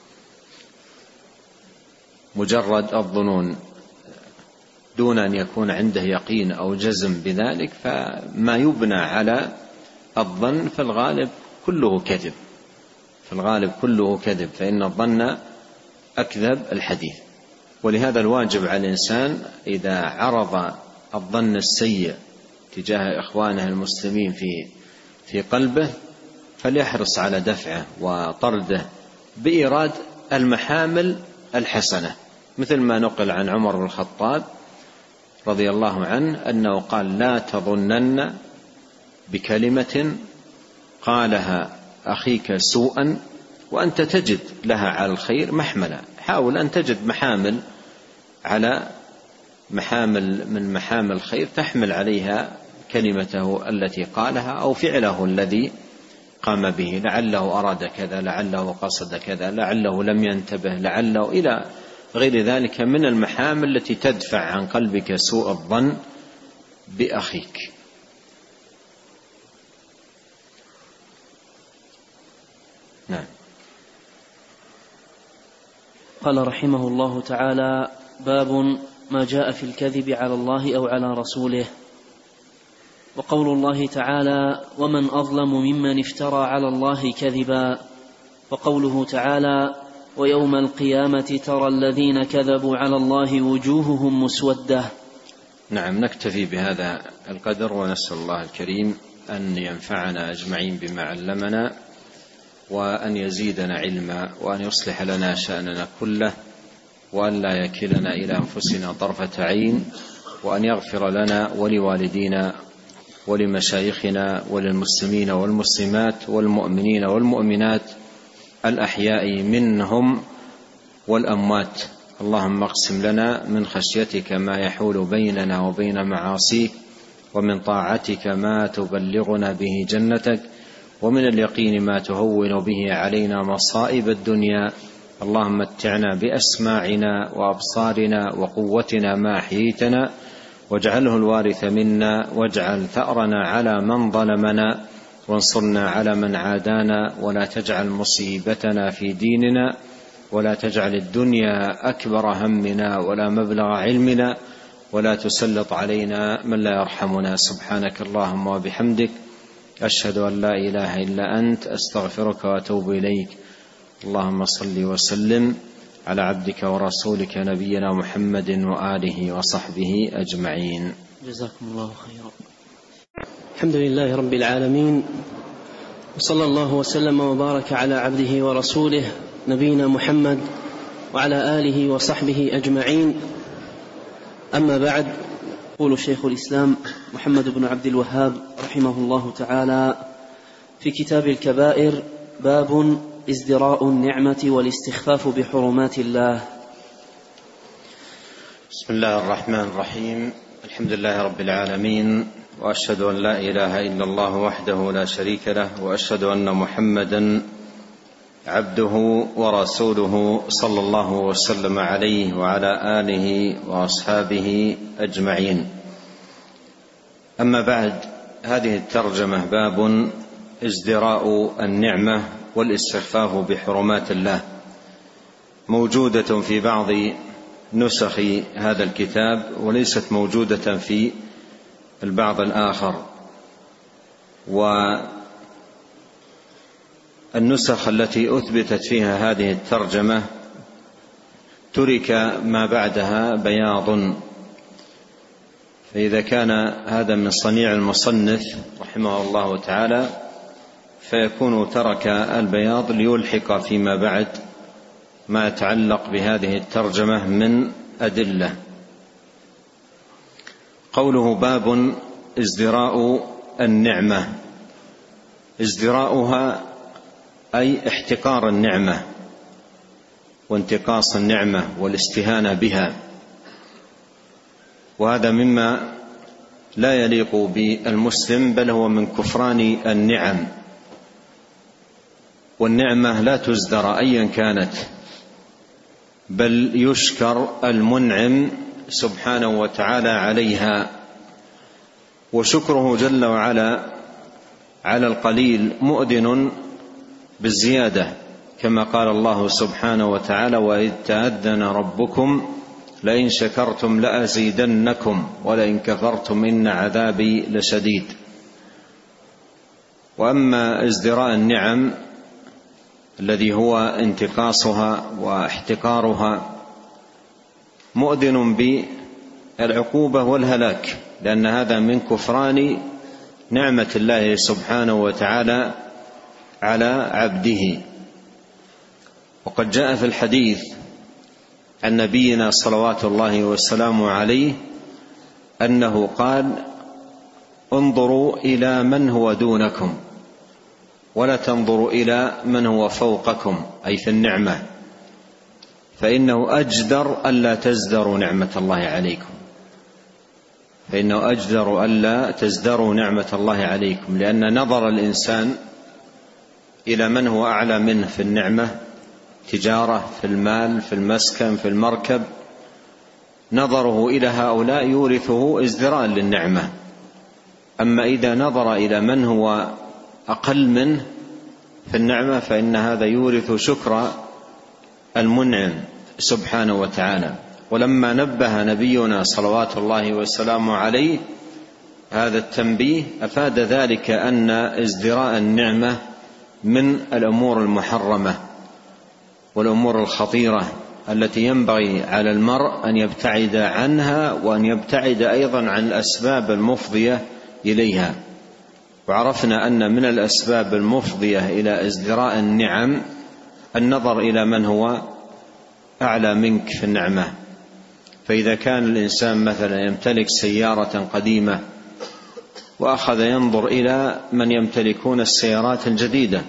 مجرد الظنون دون أن يكون عنده يقين أو جزم بذلك، فما يبنى على الظن في الغالب كله كذب في الغالب كله كذب فإن الظن أكذب الحديث. ولهذا الواجب على الإنسان إذا عرض الظن السيء تجاه إخوانه المسلمين في في قلبه فليحرص على دفعه وطرده بإيراد المحامل الحسنة، مثل ما نقل عن عمر بن الخطاب رضي الله عنه أنه قال: لا تظنن بكلمة قالها أخيك سوءا وأنت تجد لها على الخير محملا. حاول أن تجد محامل على محامل من محامل الخير تحمل عليها كلمته التي قالها أو فعله الذي قام به، لعله أراد كذا، لعله قصد كذا، لعله لم ينتبه، لعله إلى غير ذلك من المحامل التي تدفع عن قلبك سوء الظن بأخيك. نعم. قال رحمه الله تعالى: باب ما جاء في الكذب على الله أو على رسوله. وقول الله تعالى: ومن أظلم ممن افترى على الله كذبا. وقوله تعالى: ويوم القيامة ترى الذين كذبوا على الله وجوههم مسودة. نعم، نكتفي بهذا القدر، ونسأل الله الكريم أن ينفعنا أجمعين بما علمنا، وأن يزيدنا علما، وأن يصلح لنا شأننا كله، وأن لا يكلنا إلى أنفسنا طرفة عين، وأن يغفر لنا ولوالدينا ولمشايخنا وللمسلمين والمسلمات والمؤمنين والمؤمنات الأحياء منهم والأموات. اللهم اقسم لنا من خشيتك ما يحول بيننا وبين معاصيك، ومن طاعتك ما تبلغنا به جنتك، ومن اليقين ما تهون به علينا مصائب الدنيا. اللهم متعنا بأسماعنا وأبصارنا وقوتنا ما أحييتنا، واجعله الوارث منا، واجعل ثأرنا على من ظلمنا، وانصرنا على من عادانا، ولا تجعل مصيبتنا في ديننا، ولا تجعل الدنيا أكبر همنا ولا مبلغ علمنا، ولا تسلط علينا من لا يرحمنا. سبحانك اللهم وبحمدك، أشهد أن لا إله إلا أنت، أستغفرك وأتوب إليك. اللهم صل وسلم على عبدك ورسولك نبينا محمد وآله وصحبه أجمعين. جزاكم الله خيرا. الحمد لله رب العالمين، وصلى الله وسلم وبارك على عبده ورسوله نبينا محمد وعلى آله وصحبه أجمعين. أما بعد، يقول شيخ الإسلام محمد بن عبد الوهاب رحمه الله تعالى في كتاب الكبائر: باب ازدراء النعمة والاستخفاف بحرمات الله. بسم الله الرحمن الرحيم. الحمد لله رب العالمين، وأشهد أن لا إله إلا الله وحده لا شريك له، وأشهد أن محمدا عبده ورسوله صلى الله وسلم عليه وعلى آله وأصحابه أجمعين. أما بعد، هذه الترجمة باب ازدراء النعمة والاستخفاف بحرمات الله موجودة في بعض نسخ هذا الكتاب، وليست موجودة في البعض الآخر. والنسخ التي أثبتت فيها هذه الترجمة ترك ما بعدها بياض، فإذا كان هذا من صنيع المصنف رحمه الله تعالى فيكون ترك البياض ليلحق فيما بعد ما يتعلق بهذه الترجمة من أدلة. قوله باب ازدراء النعمة، ازدراؤها أي احتقار النعمة وانتقاص النعمة والاستهانة بها، وهذا مما لا يليق بالمسلم، بل هو من كفران النعم. والنعمة لا تزدر أيا كانت، بل يشكر المنعم سبحانه وتعالى عليها، وشكره جل وعلا على القليل مؤذن بالزيادة، كما قال الله سبحانه وتعالى: وإذ تأذن ربكم لئن شكرتم لأزيدنكم ولئن كفرتم إن عذابي لشديد. وأما ازدراء النعم الذي هو انتقاصها واحتقارها مؤذن بالعقوبة والهلاك، لأن هذا من كفران نعمة الله سبحانه وتعالى على عبده. وقد جاء في الحديث عن نبينا صلوات الله وسلامه عليه أنه قال: انظروا إلى من هو دونكم ولا تنظروا إلى من هو فوقكم، أي في النعمة، فإنه أجدر ألا تزدروا نعمة الله عليكم، فإنه أجدر ألا تزدروا نعمة الله عليكم، لأن نظر الإنسان إلى من هو أعلى منه في النعمة، تجارة، في المال، في المسكن، في المركب، نظره إلى هؤلاء يورثه ازدراء للنعمة. أما إذا نظر إلى من هو أقل منه في النعمة فإن هذا يورث شكر المنعم سبحانه وتعالى. ولما نبه نبينا صلوات الله وسلامه عليه هذا التنبيه أفاد ذلك أن ازدراء النعمة من الأمور المحرمة والأمور الخطيرة التي ينبغي على المرء أن يبتعد عنها، وأن يبتعد أيضا عن الأسباب المفضية إليها. وعرفنا أن من الأسباب المفضية إلى ازدراء النعم النظر إلى من هو أعلى منك في النعمة، فإذا كان الإنسان مثلا يمتلك سيارة قديمة وأخذ ينظر إلى من يمتلكون السيارات الجديدة،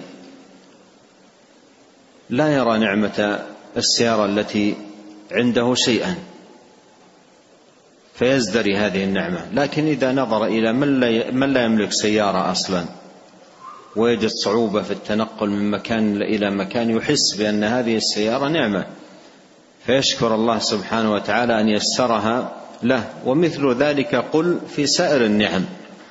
لا يرى نعمة السيارة التي عنده شيئا فيزدري هذه النعمة. لكن إذا نظر إلى من لا يملك سيارة أصلا ويجد صعوبة في التنقل من مكان إلى مكان، يحس بأن هذه السيارة نعمة فيشكر الله سبحانه وتعالى أن يسرها له. ومثل ذلك قل في سائر النعم.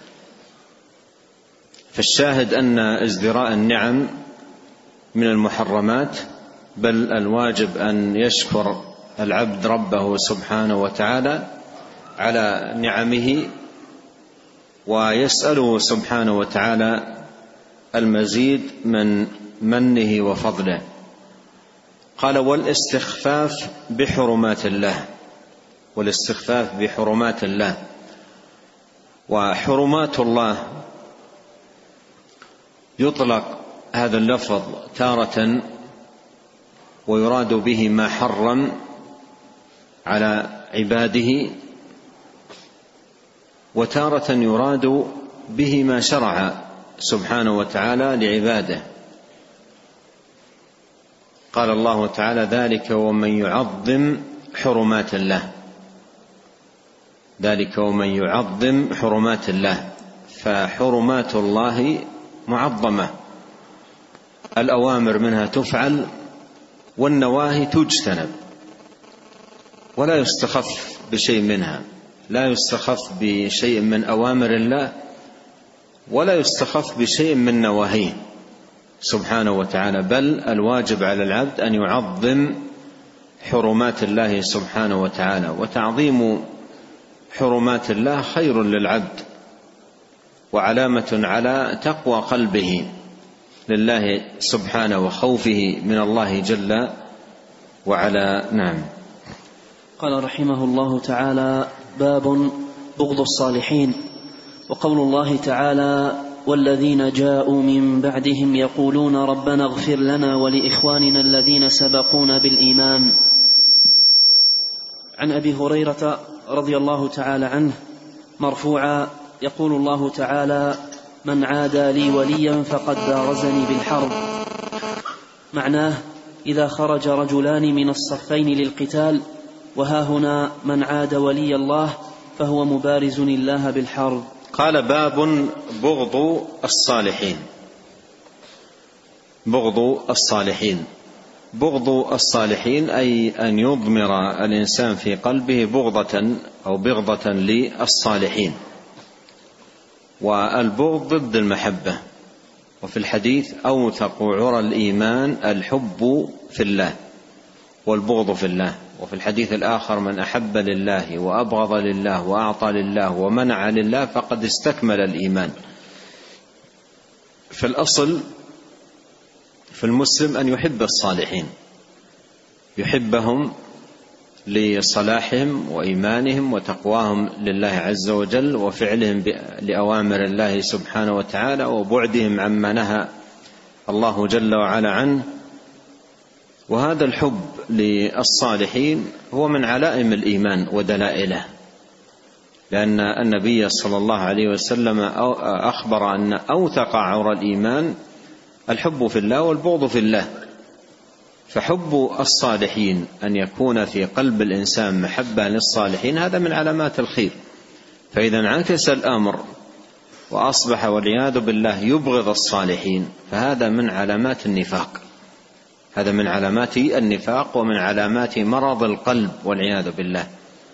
فالشاهد أن ازدراء النعم من المحرمات، بل الواجب أن يشكر العبد ربه سبحانه وتعالى على نعمه ويسأله سبحانه وتعالى المزيد من منه وفضله. قال والاستخفاف بحرمات الله، والاستخفاف بحرمات الله. وحرمات الله يطلق هذا اللفظ تارة ويراد به ما حرم على عباده، وتارة يراد به ما شرع سبحانه وتعالى لعباده. قال الله تعالى ذلك ومن يعظم حرمات الله، ذلك ومن يعظم حرمات الله. فحرمات الله معظمة، الأوامر منها تفعل والنواهي تجتنب، ولا يستخف بشيء منها، لا يستخف بشيء من أوامر الله ولا يستخف بشيء من نواهيه سبحانه وتعالى، بل الواجب على العبد أن يعظم حرمات الله سبحانه وتعالى. وتعظيم حرمات الله خير للعبد وعلامة على تقوى قلبه لله سبحانه وخوفه من الله جل وعلا. نعم. قال رحمه الله تعالى: باب بغض الصالحين. وقول الله تعالى: والذين جاءوا من بعدهم يقولون ربنا اغفر لنا ولإخواننا الذين سبقونا بالإيمان. عن أبي هريرة رضي الله تعالى عنه مرفوعا يقول الله تعالى: من عادى لي وليا فقد بارزني بالحرب. معناه: إذا خرج رجلان من الصفين للقتال، وها هنا من عاد ولي الله فهو مبارز الله بالحرب. قال: باب بغض الصالحين. بغض الصالحين، بغض الصالحين أي أن يضمر الإنسان في قلبه بغضة أو بغضة للصالحين. والبغض ضد المحبة. وفي الحديث: أوثق عرى الإيمان الحب في الله والبغض في الله. وفي الحديث الآخر: من أحب لله وأبغض لله وأعطى لله ومنع لله فقد استكمل الإيمان. فالأصل في المسلم أن يحب الصالحين، يحبهم لصلاحهم وإيمانهم وتقواهم لله عز وجل وفعلهم لأوامر الله سبحانه وتعالى وبعدهم عما نهى الله جل وعلا عنه. وهذا الحب للصالحين هو من علائم الإيمان ودلائله، لأن النبي صلى الله عليه وسلم أخبر أن أوثق عرى الإيمان الحب في الله والبغض في الله. فحب الصالحين أن يكون في قلب الإنسان محبة للصالحين هذا من علامات الخير. فإذا انعكس الأمر وأصبح والعياذ بالله يبغض الصالحين فهذا من علامات النفاق، هذا من علامات النفاق ومن علامات مرض القلب والعياذ بالله.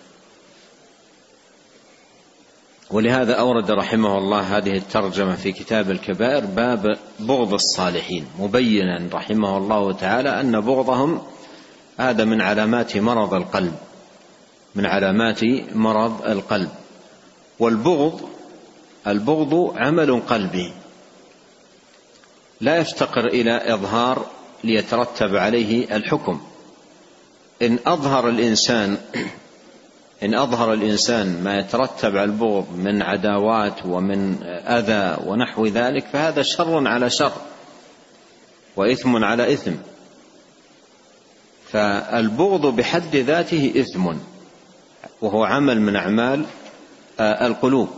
ولهذا أورد رحمه الله هذه الترجمة في كتاب الكبائر، باب بغض الصالحين، مبينا رحمه الله تعالى أن بغضهم هذا من علامات مرض القلب، من علامات مرض القلب. والبغض البغض عمل قلبي لا يفتقر إلى إظهار ليترتب عليه الحكم. إن أظهر الإنسان إن أظهر الإنسان ما يترتب على البغض من عداوات ومن أذى ونحو ذلك فهذا شر على شر وإثم على إثم. فالبغض بحد ذاته إثم وهو عمل من أعمال القلوب.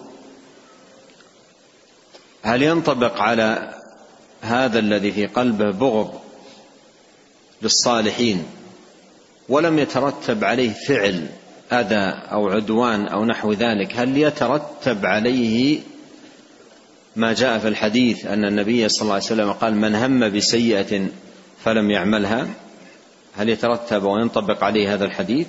هل ينطبق على هذا الذي في قلبه بغض للصالحين ولم يترتب عليه فعل أذى أو عدوان أو نحو ذلك، هل يترتب عليه ما جاء في الحديث أن النبي صلى الله عليه وسلم قال من هم بسيئة فلم يعملها؟ هل يترتب وينطبق عليه هذا الحديث؟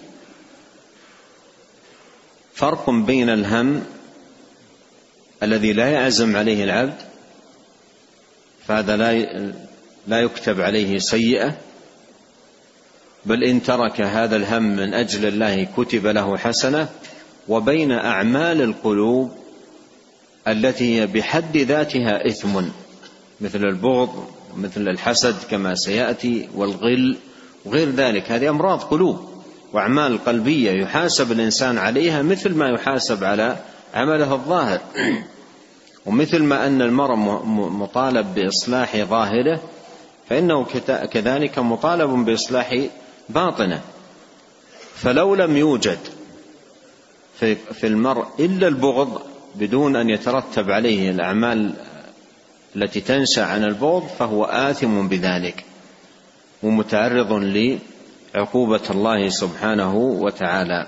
فرق بين الهم الذي لا يعزم عليه العبد فهذا لا يكتب عليه سيئة، بل إن ترك هذا الهم من أجل الله كتب له حسنة، وبين أعمال القلوب التي هي بحد ذاتها إثم مثل البغض مثل الحسد كما سيأتي والغل وغير ذلك. هذه أمراض قلوب وأعمال قلبية يحاسب الإنسان عليها مثل ما يحاسب على عمله الظاهر. ومثل ما أن المرء مطالب بإصلاح ظاهره فإنه كذلك مطالب بإصلاح باطنه. فلو لم يوجد في المرء إلا البغض بدون أن يترتب عليه الأعمال التي تنشأ عن البغض فهو آثم بذلك ومتعرض لعقوبة الله سبحانه وتعالى.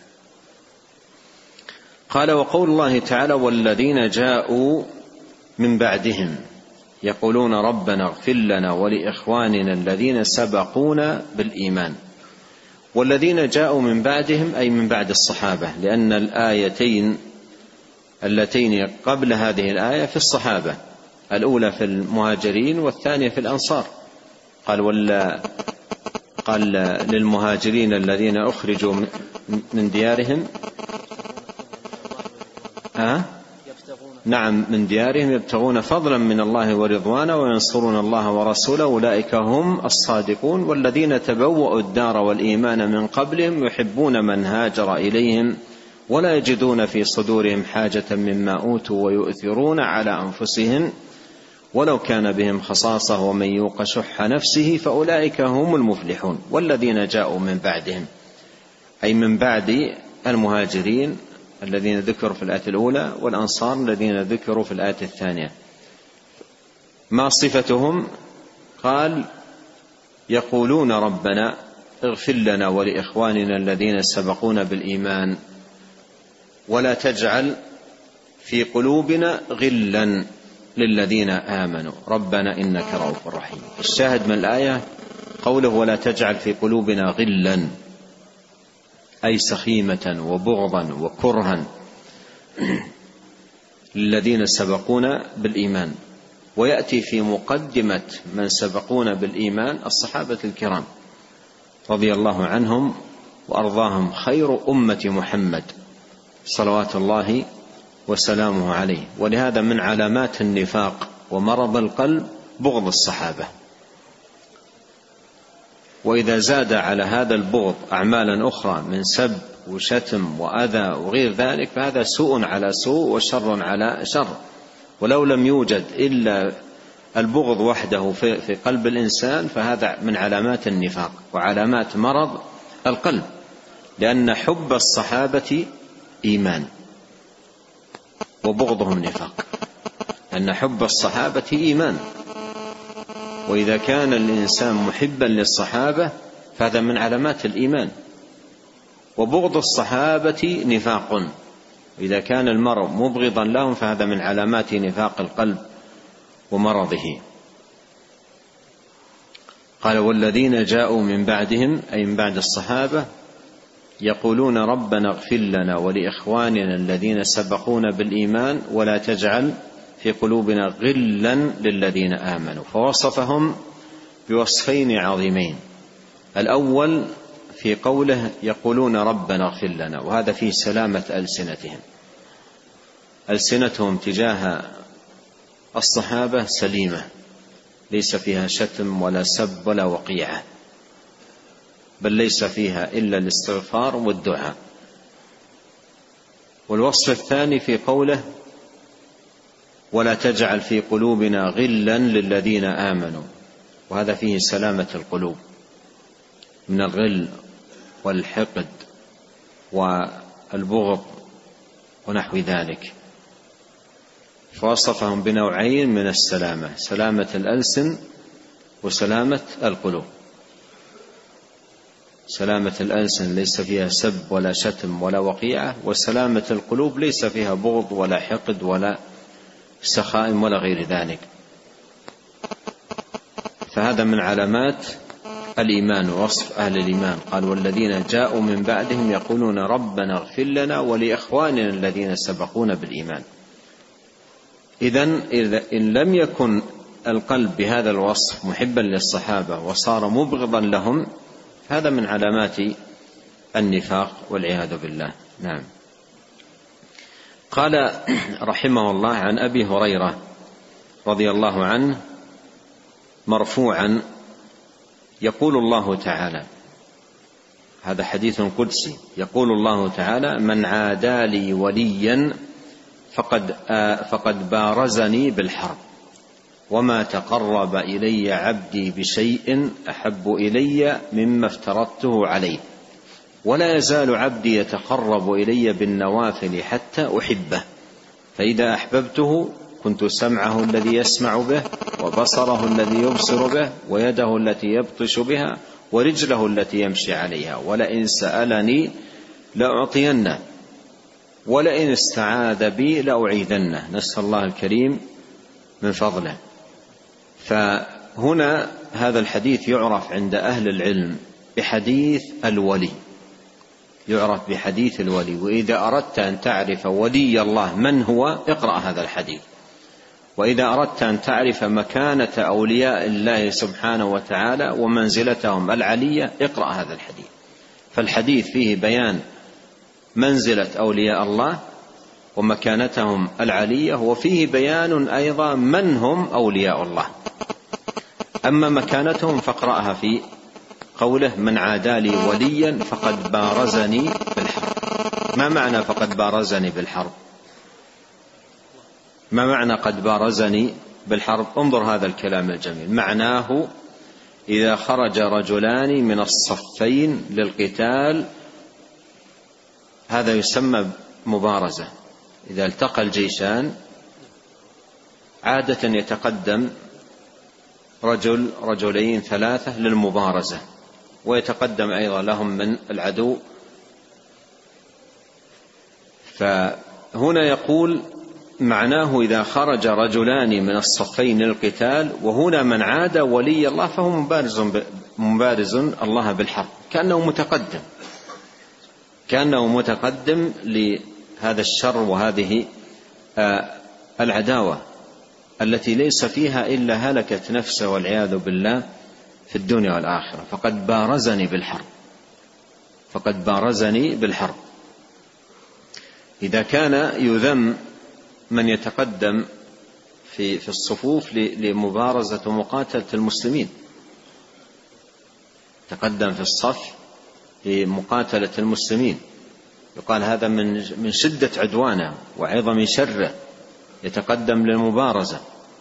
قال وقول الله تعالى والذين جاءوا من بعدهم يقولون ربنا اغفر لنا ولإخواننا الذين سبقونا بالإيمان. والذين جاءوا من بعدهم أي من بعد الصحابة، لأن الآيتين اللتين قبل هذه الآية في الصحابة، الأولى في المهاجرين والثانية في الأنصار. قال ولا قال للمهاجرين الذين أخرجوا من ديارهم أه؟ نعم من ديارهم يبتغون فضلا من الله ورضوانا وينصرون الله ورسوله أولئك هم الصادقون. والذين تبوأوا الدار والإيمان من قبلهم يحبون من هاجر إليهم ولا يجدون في صدورهم حاجة مما أوتوا ويؤثرون على أنفسهم ولو كان بهم خصاصة ومن يوق شح نفسه فأولئك هم المفلحون. والذين جاءوا من بعدهم أي من بعد المهاجرين الذين ذكروا في الآية الأولى والأنصار الذين ذكروا في الآية الثانية. ما صفتهم؟ قال يقولون ربنا اغفر لنا ولإخواننا الذين سبقونا بالإيمان ولا تجعل في قلوبنا غلا للذين آمنوا ربنا إنك رؤوف رحيم. الشاهد من الآية قوله ولا تجعل في قلوبنا غلا أي سخيمة وبغضا وكرها للذين سبقونا بالإيمان. ويأتي في مقدمة من سبقونا بالإيمان الصحابة الكرام رضي الله عنهم وأرضاهم خير أمة محمد صلوات الله وسلامه عليه. ولهذا من علامات النفاق ومرض القلب بغض الصحابة، وإذا زاد على هذا البغض أعمالا أخرى من سب وشتم وأذى وغير ذلك فهذا سوء على سوء وشر على شر. ولو لم يوجد إلا البغض وحده في قلب الإنسان فهذا من علامات النفاق وعلامات مرض القلب، لأن حب الصحابة إيمان وبغضهم نفاق، أن حب الصحابة إيمان. وإذا كان الإنسان محبا للصحابة فهذا من علامات الإيمان، وبغض الصحابة نفاق. إذا كان المرء مبغضا لهم فهذا من علامات نفاق القلب ومرضه. قال والذين جاءوا من بعدهم أي من بعد الصحابة يقولون ربنا اغفر لنا ولإخواننا الذين سبقونا بالإيمان ولا تجعل في قلوبنا غلا للذين آمنوا. فوصفهم بوصفين عظيمين. الأول في قوله يقولون ربنا اغفر لنا، وهذا فيه سلامة ألسنتهم، ألسنتهم تجاه الصحابة سليمة ليس فيها شتم ولا سب ولا وقيعة، بل ليس فيها إلا الاستغفار والدعاء. والوصف الثاني في قوله ولا تجعل في قلوبنا غلا للذين آمنوا، وهذا فيه سلامة القلوب من الغل والحقد والبغض ونحو ذلك، فوصفهم بنوعين من السلامة: سلامة الألسن وسلامة القلوب. سلامة الألسن ليس فيها سب ولا شتم ولا وقيعة، وسلامة القلوب ليس فيها بغض ولا حقد ولا سخائم ولا غير ذلك. فهذا من علامات الإيمان ووصف أهل الإيمان. قال: والذين جاءوا من بعدهم يقولون ربنا اغفر لنا ولإخواننا الذين سبقونا بالإيمان. إذن إن لم يكن القلب بهذا الوصف محبا للصحابة وصار مبغضا لهم، هذا من علامات النفاق والعياذ بالله. نعم. قال رحمه الله: عن أبي هريرة رضي الله عنه مرفوعا يقول الله تعالى، هذا حديث قدسي، يقول الله تعالى: من عادى لي وليا فقد, فقد بارزني بالحرب، وما تقرب إلي عبدي بشيء أحب إلي مما افترضته عليه، ولا يزال عبدي يتقرب إلي بالنوافل حتى أحبه، فإذا أحببته كنت سمعه الذي يسمع به، وبصره الذي يبصر به، ويده التي يبطش بها، ورجله التي يمشي عليها، ولئن سألني لأعطينه، ولئن استعاذ بي لأعيذنه. نسأل الله الكريم من فضله. فهنا هذا الحديث يعرف عند أهل العلم بحديث الولي، يعرف بحديث الولي. وإذا أردت أن تعرف ولي الله من هو، اقرأ هذا الحديث. وإذا أردت أن تعرف مكانة أولياء الله سبحانه وتعالى ومنزلتهم العلية، اقرأ هذا الحديث. فالحديث فيه بيان منزلة أولياء الله ومكانتهم العلية، وفيه بيان أيضا من هم أولياء الله. أما مكانتهم فاقرأها في قوله: من عادى لي وليا فقد بارزني بالحرب. ما معنى فقد بارزني بالحرب؟ ما معنى قد بارزني بالحرب؟ انظر هذا الكلام الجميل. معناه إذا خرج رجلان من الصفين للقتال، هذا يسمى مبارزة. إذا التقى الجيشان عادة يتقدم رجل رجلين ثلاثة للمبارزة، ويتقدم أيضا لهم من العدو. فهنا يقول معناه إذا خرج رجلان من الصفين للقتال، وهنا من عاد ولي الله فهو مبارز, مبارز الله بالحرب، كأنه متقدم كأنه متقدم لهذا الشر وهذه العداوة التي ليس فيها إلا هلكة نفسه والعياذ بالله في الدنيا والآخرة. فقد بارزني بالحرب، فقد بارزني بالحرب. إذا كان يذم من يتقدم في في الصفوف لمبارزة ومقاتلة المسلمين، تقدم في الصف لمقاتلة المسلمين، يقال هذا من من شدة عدوانه وعظم شره، يتقدم للمبارزة.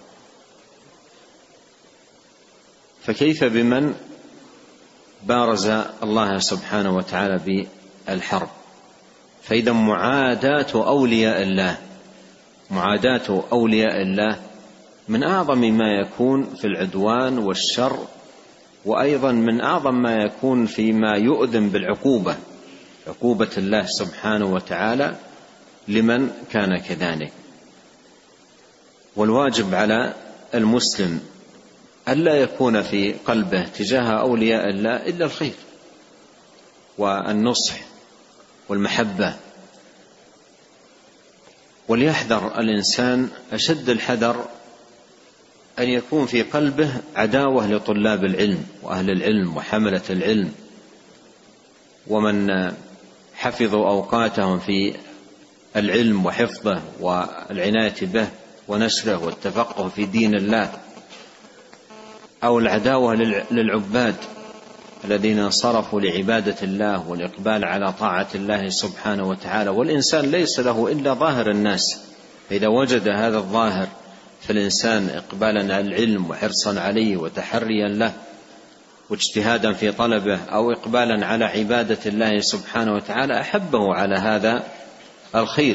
فكيف بمن بارز الله سبحانه وتعالى بالحرب؟ فإذا معاداة أولياء الله معاداة أولياء الله من أعظم ما يكون في العدوان والشر، وأيضا من أعظم ما يكون فيما يؤذن بالعقوبة، عقوبة الله سبحانه وتعالى لمن كان كذلك. والواجب على المسلم ألا يكون في قلبه تجاه أولياء الله إلا الخير والنصح والمحبة. وليحذر الإنسان أشد الحذر أن يكون في قلبه عداوة لطلاب العلم وأهل العلم وحملة العلم ومن حفظوا أوقاتهم في العلم وحفظه والعناية به ونشره والتفقه في دين الله، أو العداوة للعباد الذين صرفوا لعبادة الله والإقبال على طاعة الله سبحانه وتعالى. والإنسان ليس له إلا ظاهر الناس، فإذا وجد هذا الظاهر في الإنسان إقبالا على العلم وحرصا عليه وتحريا له واجتهادا في طلبه أو إقبالا على عبادة الله سبحانه وتعالى أحبه على هذا الخير،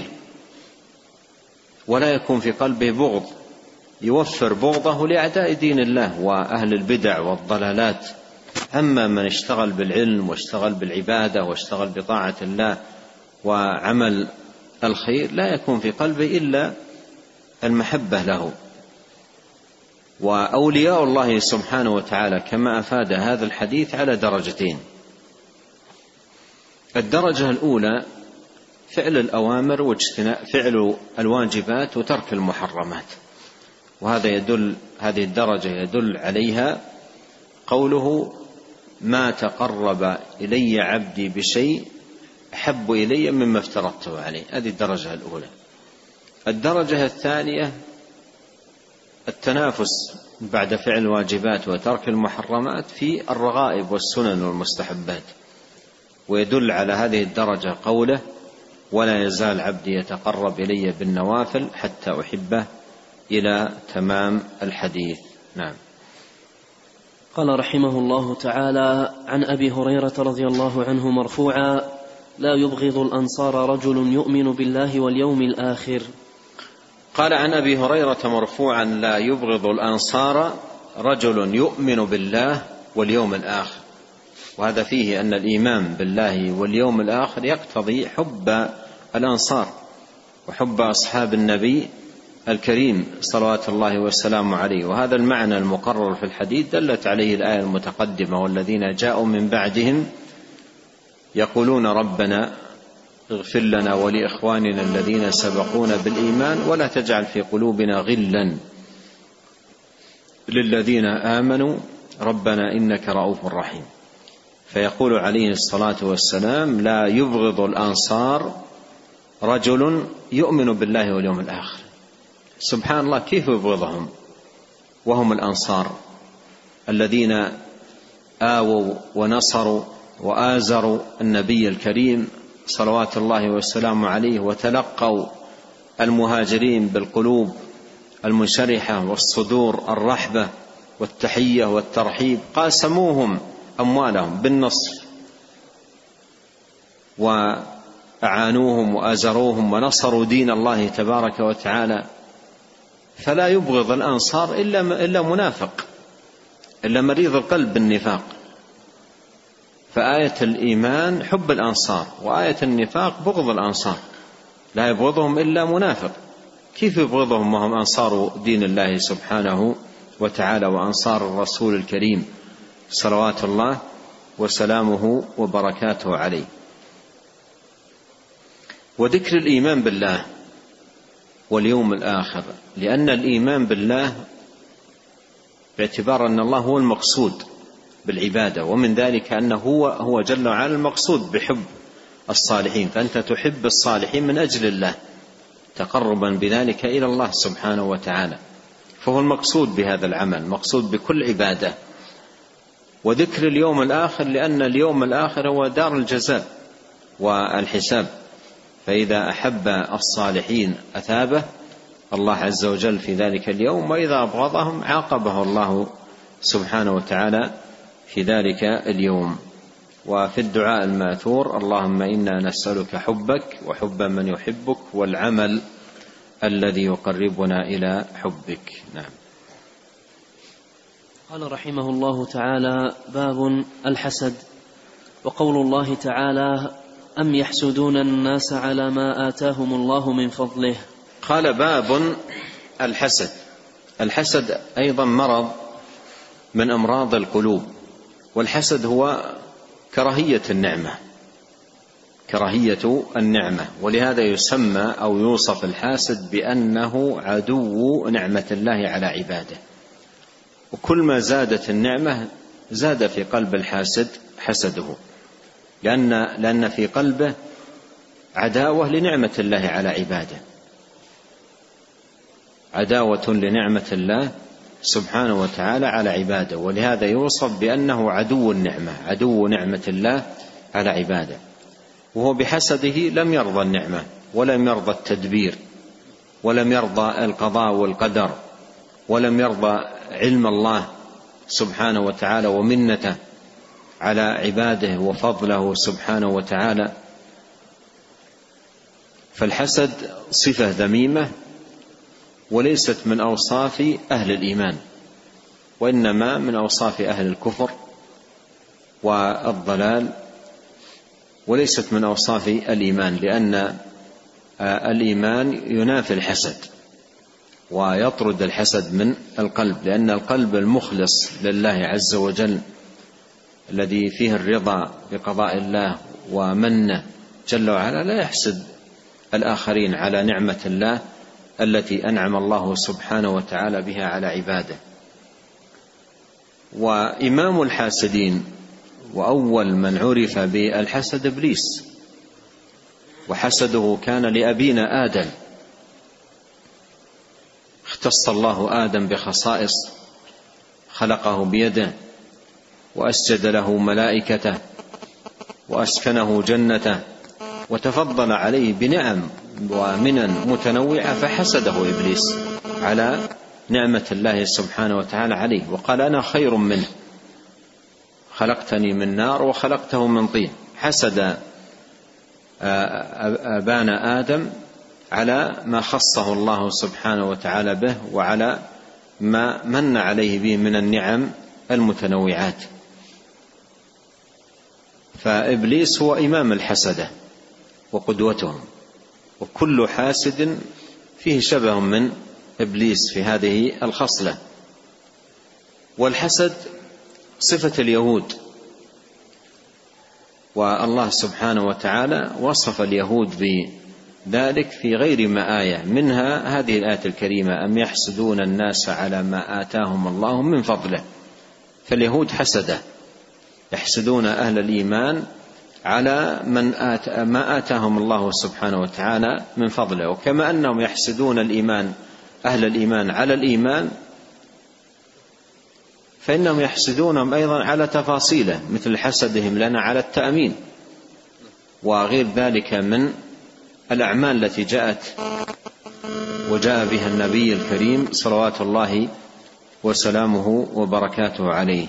ولا يكون في قلبه بغض، يوفر بغضه لأعداء دين الله وأهل البدع والضلالات. أما من اشتغل بالعلم واشتغل بالعبادة واشتغل بطاعة الله وعمل الخير لا يكون في قلبه إلا المحبة له. وأولياء الله سبحانه وتعالى كما أفاد هذا الحديث على درجتين: الدرجة الأولى فعل الأوامر واجتناب فعل الواجبات وترك المحرمات، وهذا يدل هذه الدرجة يدل عليها قوله: ما تقرب إلي عبدي بشيء أحب إلي مما افترضته عليه. هذه الدرجة الأولى. الدرجة الثانية التنافس بعد فعل الواجبات وترك المحرمات في الرغائب والسنن والمستحبات، ويدل على هذه الدرجة قوله: ولا يزال عبدي يتقرب إلي بالنوافل حتى أحبه، إلى تمام الحديث. نعم. قال رحمه الله تعالى: عن أبي هريرة رضي الله عنه مرفوعا: لا يبغض الأنصار رجل يؤمن بالله واليوم الآخر. قال عن أبي هريرة مرفوعا: لا يبغض الأنصار رجل يؤمن بالله واليوم الآخر. وهذا فيه أن الإيمان بالله واليوم الآخر يقتضي حب الأنصار وحب أصحاب النبي الكريم صلوات الله والسلام عليه. وهذا المعنى المقرر في الحديث دلت عليه الآية المتقدمة: والذين جاءوا من بعدهم يقولون ربنا اغفر لنا ولإخواننا الذين سبقونا بالإيمان ولا تجعل في قلوبنا غلا للذين آمنوا ربنا إنك رؤوف رحيم. فيقول عليه الصلاة والسلام: لا يبغض الأنصار رجل يؤمن بالله واليوم الآخر. سبحان الله، كيف يبغضهم وهم الأنصار الذين آووا ونصروا وآزروا النبي الكريم صلوات الله والسلام عليه، وتلقوا المهاجرين بالقلوب المنشرحة والصدور الرحبة والتحية والترحيب، قاسموهم أموالهم بالنصف وأعانوهم وآزروهم ونصروا دين الله تبارك وتعالى. فلا يبغض الأنصار إلا إلا منافق، إلا مريض القلب بالنفاق. فآية الإيمان حب الأنصار، وآية النفاق بغض الأنصار. لا يبغضهم إلا منافق. كيف يبغضهم وهم أنصار دين الله سبحانه وتعالى وأنصار الرسول الكريم صلوات الله وسلامه وبركاته عليه؟ وذكر الإيمان بالله واليوم الآخر، لأن الإيمان بالله باعتبار أن الله هو المقصود بالعبادة، ومن ذلك أنه هو, هو جل وعلا المقصود بحب الصالحين، فأنت تحب الصالحين من أجل الله تقربا بذلك إلى الله سبحانه وتعالى، فهو المقصود بهذا العمل، مقصود بكل عبادة. وذكر اليوم الآخر لأن اليوم الآخر هو دار الجزاء والحساب، فإذا أحب الصالحين أثابه الله عز وجل في ذلك اليوم، وإذا أبغضهم عاقبه الله سبحانه وتعالى في ذلك اليوم. وفي الدعاء الماثور: اللهم إنا نسألك حبك وحب من يحبك والعمل الذي يقربنا إلى حبك. نعم. قال رحمه الله تعالى: باب الحسد. وقول الله تعالى: أم يحسدون الناس على ما آتاهم الله من فضله. قال: باب الحسد. الحسد أيضا مرض من أمراض القلوب، والحسد هو كراهية النعمة، كراهية النعمة، ولهذا يسمى أو يوصف الحاسد بأنه عدو نعمة الله على عباده. وكل ما زادت النعمة زاد في قلب الحاسد حسده، لأن, لأن في قلبه عداوة لنعمة الله على عباده، عداوة لنعمة الله سبحانه وتعالى على عباده، ولهذا يوصف بأنه عدو النعمة، عدو نعمة الله على عباده. وهو بحسده لم يرضى النعمة ولم يرضى التدبير ولم يرضى القضاء والقدر ولم يرضى علم الله سبحانه وتعالى ومنته على عباده وفضله سبحانه وتعالى. فالحسد صفة ذميمة وليست من أوصاف أهل الإيمان، وإنما من أوصاف أهل الكفر والضلال، وليست من أوصاف الإيمان، لأن الإيمان ينافي الحسد ويطرد الحسد من القلب، لأن القلب المخلص لله عز وجل الذي فيه الرضا بقضاء الله ومنه جل وعلا لا يحسد الآخرين على نعمة الله التي أنعم الله سبحانه وتعالى بها على عباده. وإمام الحاسدين وأول من عرف بالحسد إبليس، وحسده كان لأبينا آدم، اختص الله آدم بخصائص، خلقه بيده وأسجد له ملائكته وأسكنه جنته وتفضل عليه بنعم ومنن متنوعة، فحسده إبليس على نعمة الله سبحانه وتعالى عليه، وقال أنا خير منه خلقتني من نار وخلقته من طين. حسد أبانا آدم على ما خصه الله سبحانه وتعالى به وعلى ما من عليه به من النعم المتنوعات. فإبليس هو إمام الحسدة وقدوتهم، وكل حاسد فيه شبه من إبليس في هذه الخصلة. والحسد صفة اليهود، والله سبحانه وتعالى وصف اليهود بذلك في غير ما آية، منها هذه الآية الكريمة أم يحسدون الناس على ما آتاهم الله من فضله. فاليهود حسدة، يحسدون أهل الإيمان على من آت ما آتاهم الله سبحانه وتعالى من فضله، وكما أنهم يحسدون الإيمان أهل الإيمان على الإيمان، فإنهم يحسدونهم أيضا على تفاصيله، مثل حسدهم لنا على التأمين وغير ذلك من الأعمال التي جاءت وجاء بها النبي الكريم صلوات الله وسلامه وبركاته عليه.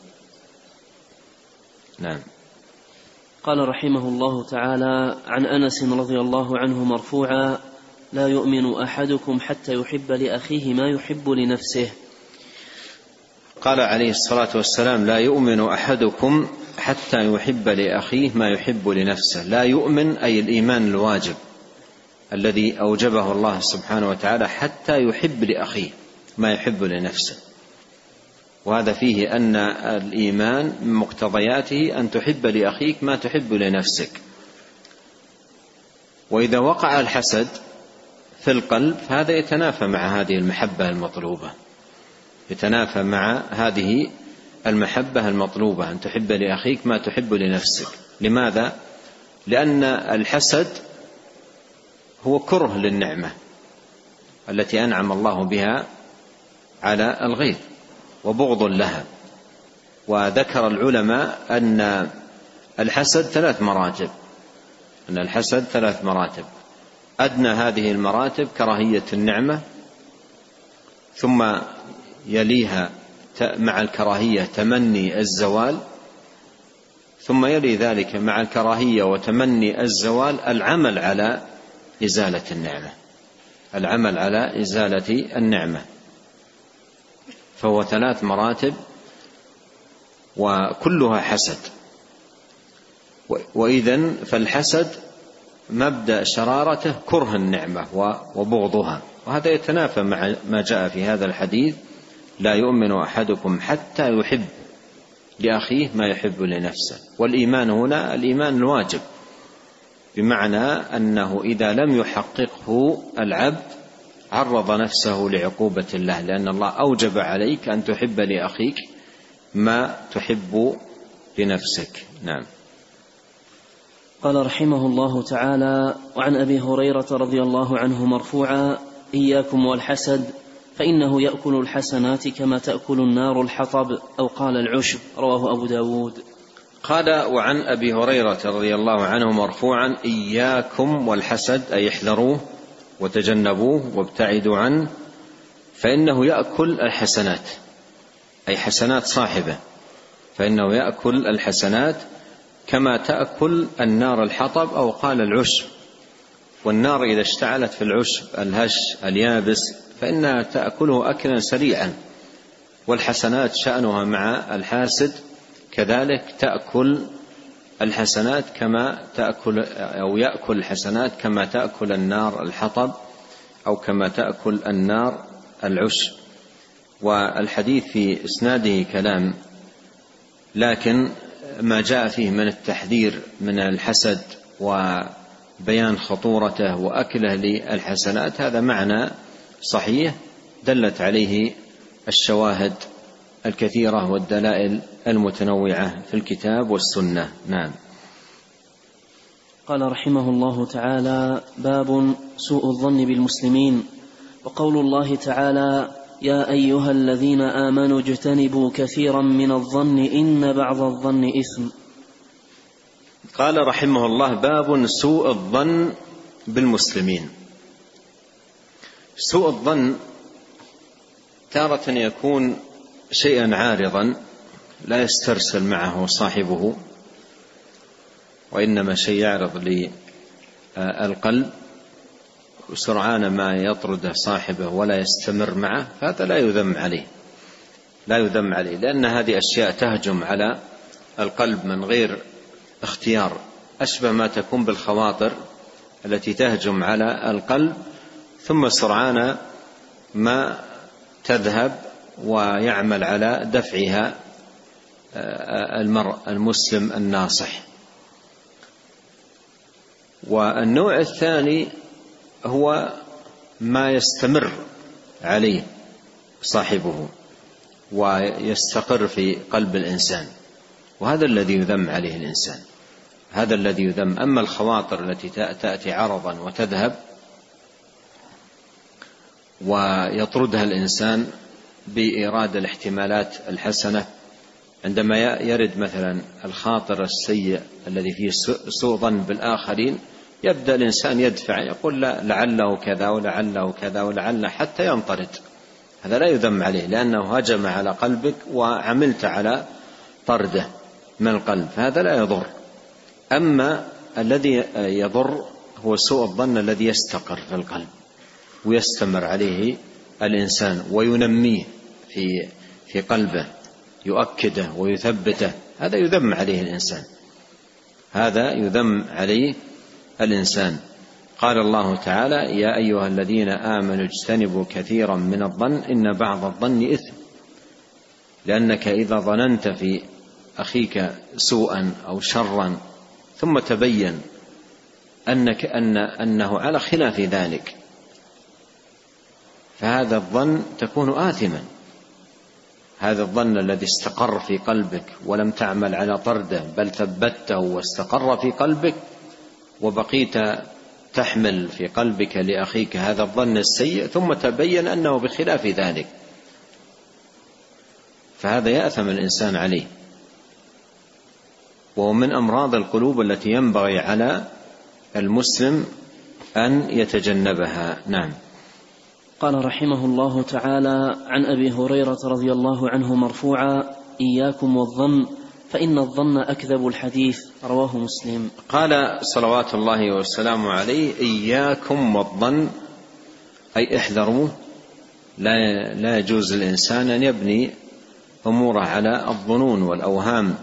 نعم. قال رحمه الله تعالى عن أنس رضي الله عنه مرفوعا: لا يؤمن أحدكم حتى يحب لأخيه ما يحب لنفسه. قال عليه الصلاة والسلام: لا يؤمن أحدكم حتى يحب لأخيه ما يحب لنفسه. لا يؤمن أي الإيمان الواجب الذي أوجبه الله سبحانه وتعالى، حتى يحب لأخيه ما يحب لنفسه. وهذا فيه أن الإيمان من مقتضياته أن تحب لأخيك ما تحب لنفسك. وإذا وقع الحسد في القلب هذا يتنافى مع هذه المحبة المطلوبة، يتنافى مع هذه المحبة المطلوبة أن تحب لأخيك ما تحب لنفسك. لماذا؟ لأن الحسد هو كره للنعمة التي أنعم الله بها على الغير وبغض لها. وذكر العلماء أن الحسد ثلاث مراتب، أن الحسد ثلاث مراتب. أدنى هذه المراتب كراهية النعمة، ثم يليها مع الكراهية تمني الزوال، ثم يلي ذلك مع الكراهية وتمني الزوال العمل على إزالة النعمة، العمل على إزالة النعمة. فهو ثلاث مراتب وكلها حسد. وإذن فالحسد مبدأ شرارته كره النعمة وبغضها، وهذا يتنافى مع ما جاء في هذا الحديث: لا يؤمن أحدكم حتى يحب لأخيه ما يحب لنفسه. والإيمان هنا الإيمان الواجب، بمعنى أنه إذا لم يحققه العبد عرض نفسه لعقوبة الله، لأن الله أوجب عليك أن تحب لأخيك ما تحب لنفسك. نعم. قال رحمه الله تعالى: وعن أبي هريرة رضي الله عنه مرفوعا: إياكم والحسد فإنه يأكل الحسنات كما تأكل النار الحطب، أو قال العشب. رواه أبو داود. قال: وعن أبي هريرة رضي الله عنه مرفوعا: إياكم والحسد، أي احذروه وتجنبوه وابتعدوا عنه، فإنه يأكل الحسنات، أي حسنات صاحبه، فإنه يأكل الحسنات كما تأكل النار الحطب، أو قال العشب. والنار إذا اشتعلت في العشب الهش اليابس فإنها تأكله أكلا سريعا، والحسنات شأنها مع الحاسد كذلك، تأكل الحسنات كما تأكل أو يأكل الحسنات كما تأكل النار الحطب، أو كما تأكل النار العشب. والحديث في إسناده كلام، لكن ما جاء فيه من التحذير من الحسد وبيان خطورته وأكله للحسنات هذا معنى صحيح دلت عليه الشواهد الكثيرة والدلائل المتنوعة في الكتاب والسنة. نعم. قال رحمه الله تعالى: باب سوء الظن بالمسلمين. وقول الله تعالى: يا أيها الذين آمنوا اجتنبوا كثيرا من الظن إن بعض الظن إثم. قال رحمه الله: باب سوء الظن بالمسلمين. سوء الظن تارة يكون شيئا عارضا لا يسترسل معه صاحبه، وإنما شيء يعرض للقلب وسرعان ما يطرد صاحبه ولا يستمر معه، فهذا لا يذم عليه لا يذم عليه لأن هذه أشياء تهجم على القلب من غير اختيار، أشبه ما تكون بالخواطر التي تهجم على القلب ثم سرعان ما تذهب ويعمل على دفعها المرء المسلم الناصح. والنوع الثاني هو ما يستمر عليه صاحبه ويستقر في قلب الإنسان، وهذا الذي يذم عليه الإنسان، هذا الذي يذم. أما الخواطر التي تأتي عرضا وتذهب ويطردها الإنسان بإيراد الاحتمالات الحسنة، عندما يرد مثلا الخاطر السيء الذي فيه سوء ظن بالآخرين يبدأ الإنسان يدفع، يقول لا لعله كذا ولعله كذا ولعله حتى ينطرد. هذا لا يذم عليه لأنه هجم على قلبك وعملت على طرده من القلب، هذا لا يضر. أما الذي يضر هو سوء الظن الذي يستقر في القلب ويستمر عليه الإنسان وينميه في في قلبه، يؤكده ويثبته، هذا يذم عليه الإنسان هذا يذم عليه الإنسان. قال الله تعالى: يا أيها الذين آمنوا اجتنبوا كثيرا من الظن إن بعض الظن إثم. لأنك إذا ظننت في أخيك سوءا أو شرا ثم تبين أنك أن أنه على خلاف ذلك، فهذا الظن تكون آثما. هذا الظن الذي استقر في قلبك ولم تعمل على طرده بل ثبته واستقر في قلبك، وبقيت تحمل في قلبك لأخيك هذا الظن السيء ثم تبين أنه بخلاف ذلك، فهذا يأثم الإنسان عليه، وهو من أمراض القلوب التي ينبغي على المسلم أن يتجنبها. نعم. قال رحمه الله تعالى: عن أبي هريرة رضي الله عنه مرفوعا: إياكم والظن فإن الظن أكذب الحديث. رواه مسلم. قال صلوات الله والسلام عليه: إياكم والظن، أي احذروا، لا, لا يجوز الإنسان أن يبني أموره على الظنون والأوهام.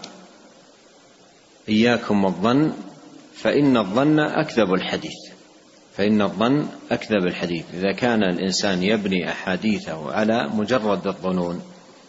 إياكم والظن فإن الظن أكذب الحديث فإن الظن أكذب الحديث. إذا كان الإنسان يبني أحاديثه على مجرد الظنون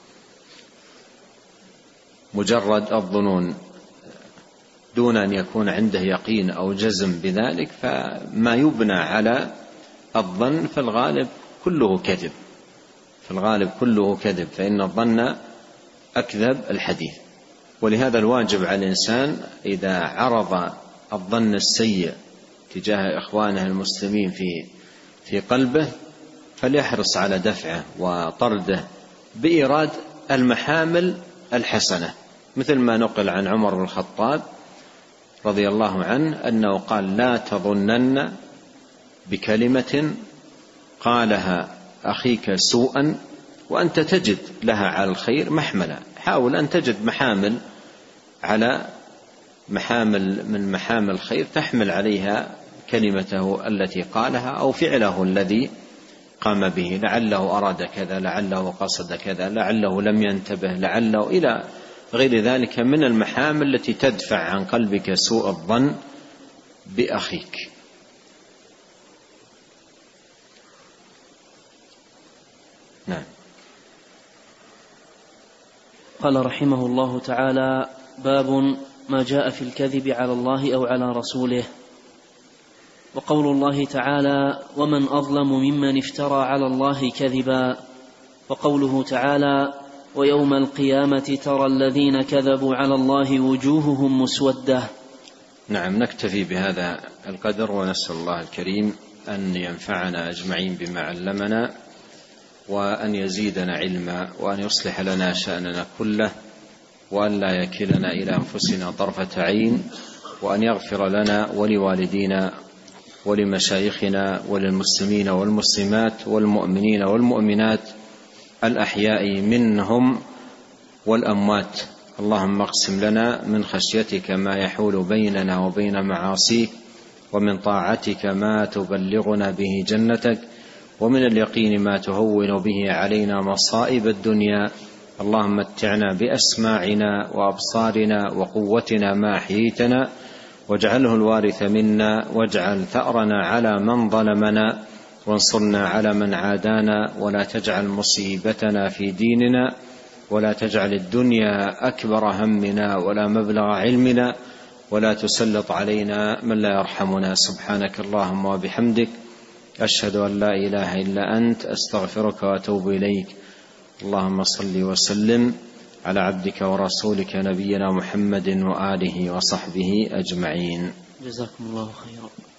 مجرد الظنون دون أن يكون عنده يقين أو جزم بذلك، فما يبنى على الظن في الغالب كله كذب في الغالب كله كذب فإن الظن أكذب الحديث. ولهذا الواجب على الإنسان إذا عرض الظن السيء تجاه إخوانه المسلمين في في قلبه فليحرص على دفعه وطرده بإيراد المحامل الحسنة، مثل ما نقل عن عمر بن الخطاب رضي الله عنه أنه قال: لا تظنن بكلمة قالها أخيك سوءا وأنت تجد لها على الخير محملا، حاول أن تجد محامل على محامل من محامل الخير تحمل عليها كلمته التي قالها أو فعله الذي قام به، لعله أراد كذا، لعله قصد كذا، لعله لم ينتبه، لعله إلى غير ذلك من المحامل التي تدفع عن قلبك سوء الظن بأخيك. نعم. قال رحمه الله تعالى: باب ما جاء في الكذب على الله أو على رسوله. وقول الله تعالى: ومن أظلم ممن افترى على الله كذبا. وقوله تعالى: ويوم القيامة ترى الذين كذبوا على الله وجوههم مسودة. نعم، نكتفي بهذا القدر، ونسأل الله الكريم أن ينفعنا أجمعين بما علمنا، وأن يزيدنا علما، وأن يصلح لنا شأننا كله، وأن لا يكلنا إلى أنفسنا طرفة عين، وأن يغفر لنا ولوالدينا ولمشايخنا وللمسلمين والمسلمات والمؤمنين والمؤمنات الأحياء منهم والأموات. اللهم اقسم لنا من خشيتك ما يحول بيننا وبين معاصيك، ومن طاعتك ما تبلغنا به جنتك، ومن اليقين ما تهون به علينا مصائب الدنيا. اللهم متعنا بأسماعنا وأبصارنا وقوتنا ما أحييتنا، واجعله الوارث منا، واجعل ثأرنا على من ظلمنا، وانصرنا على من عادانا، ولا تجعل مصيبتنا في ديننا، ولا تجعل الدنيا أكبر همنا ولا مبلغ علمنا، ولا تسلط علينا من لا يرحمنا. سبحانك اللهم وبحمدك، أشهد أن لا إله إلا أنت، أستغفرك وأتوب إليك. اللهم صل وسلم على عبدك ورسولك نبينا محمد وآله وصحبه أجمعين. جزاكم الله خيرا.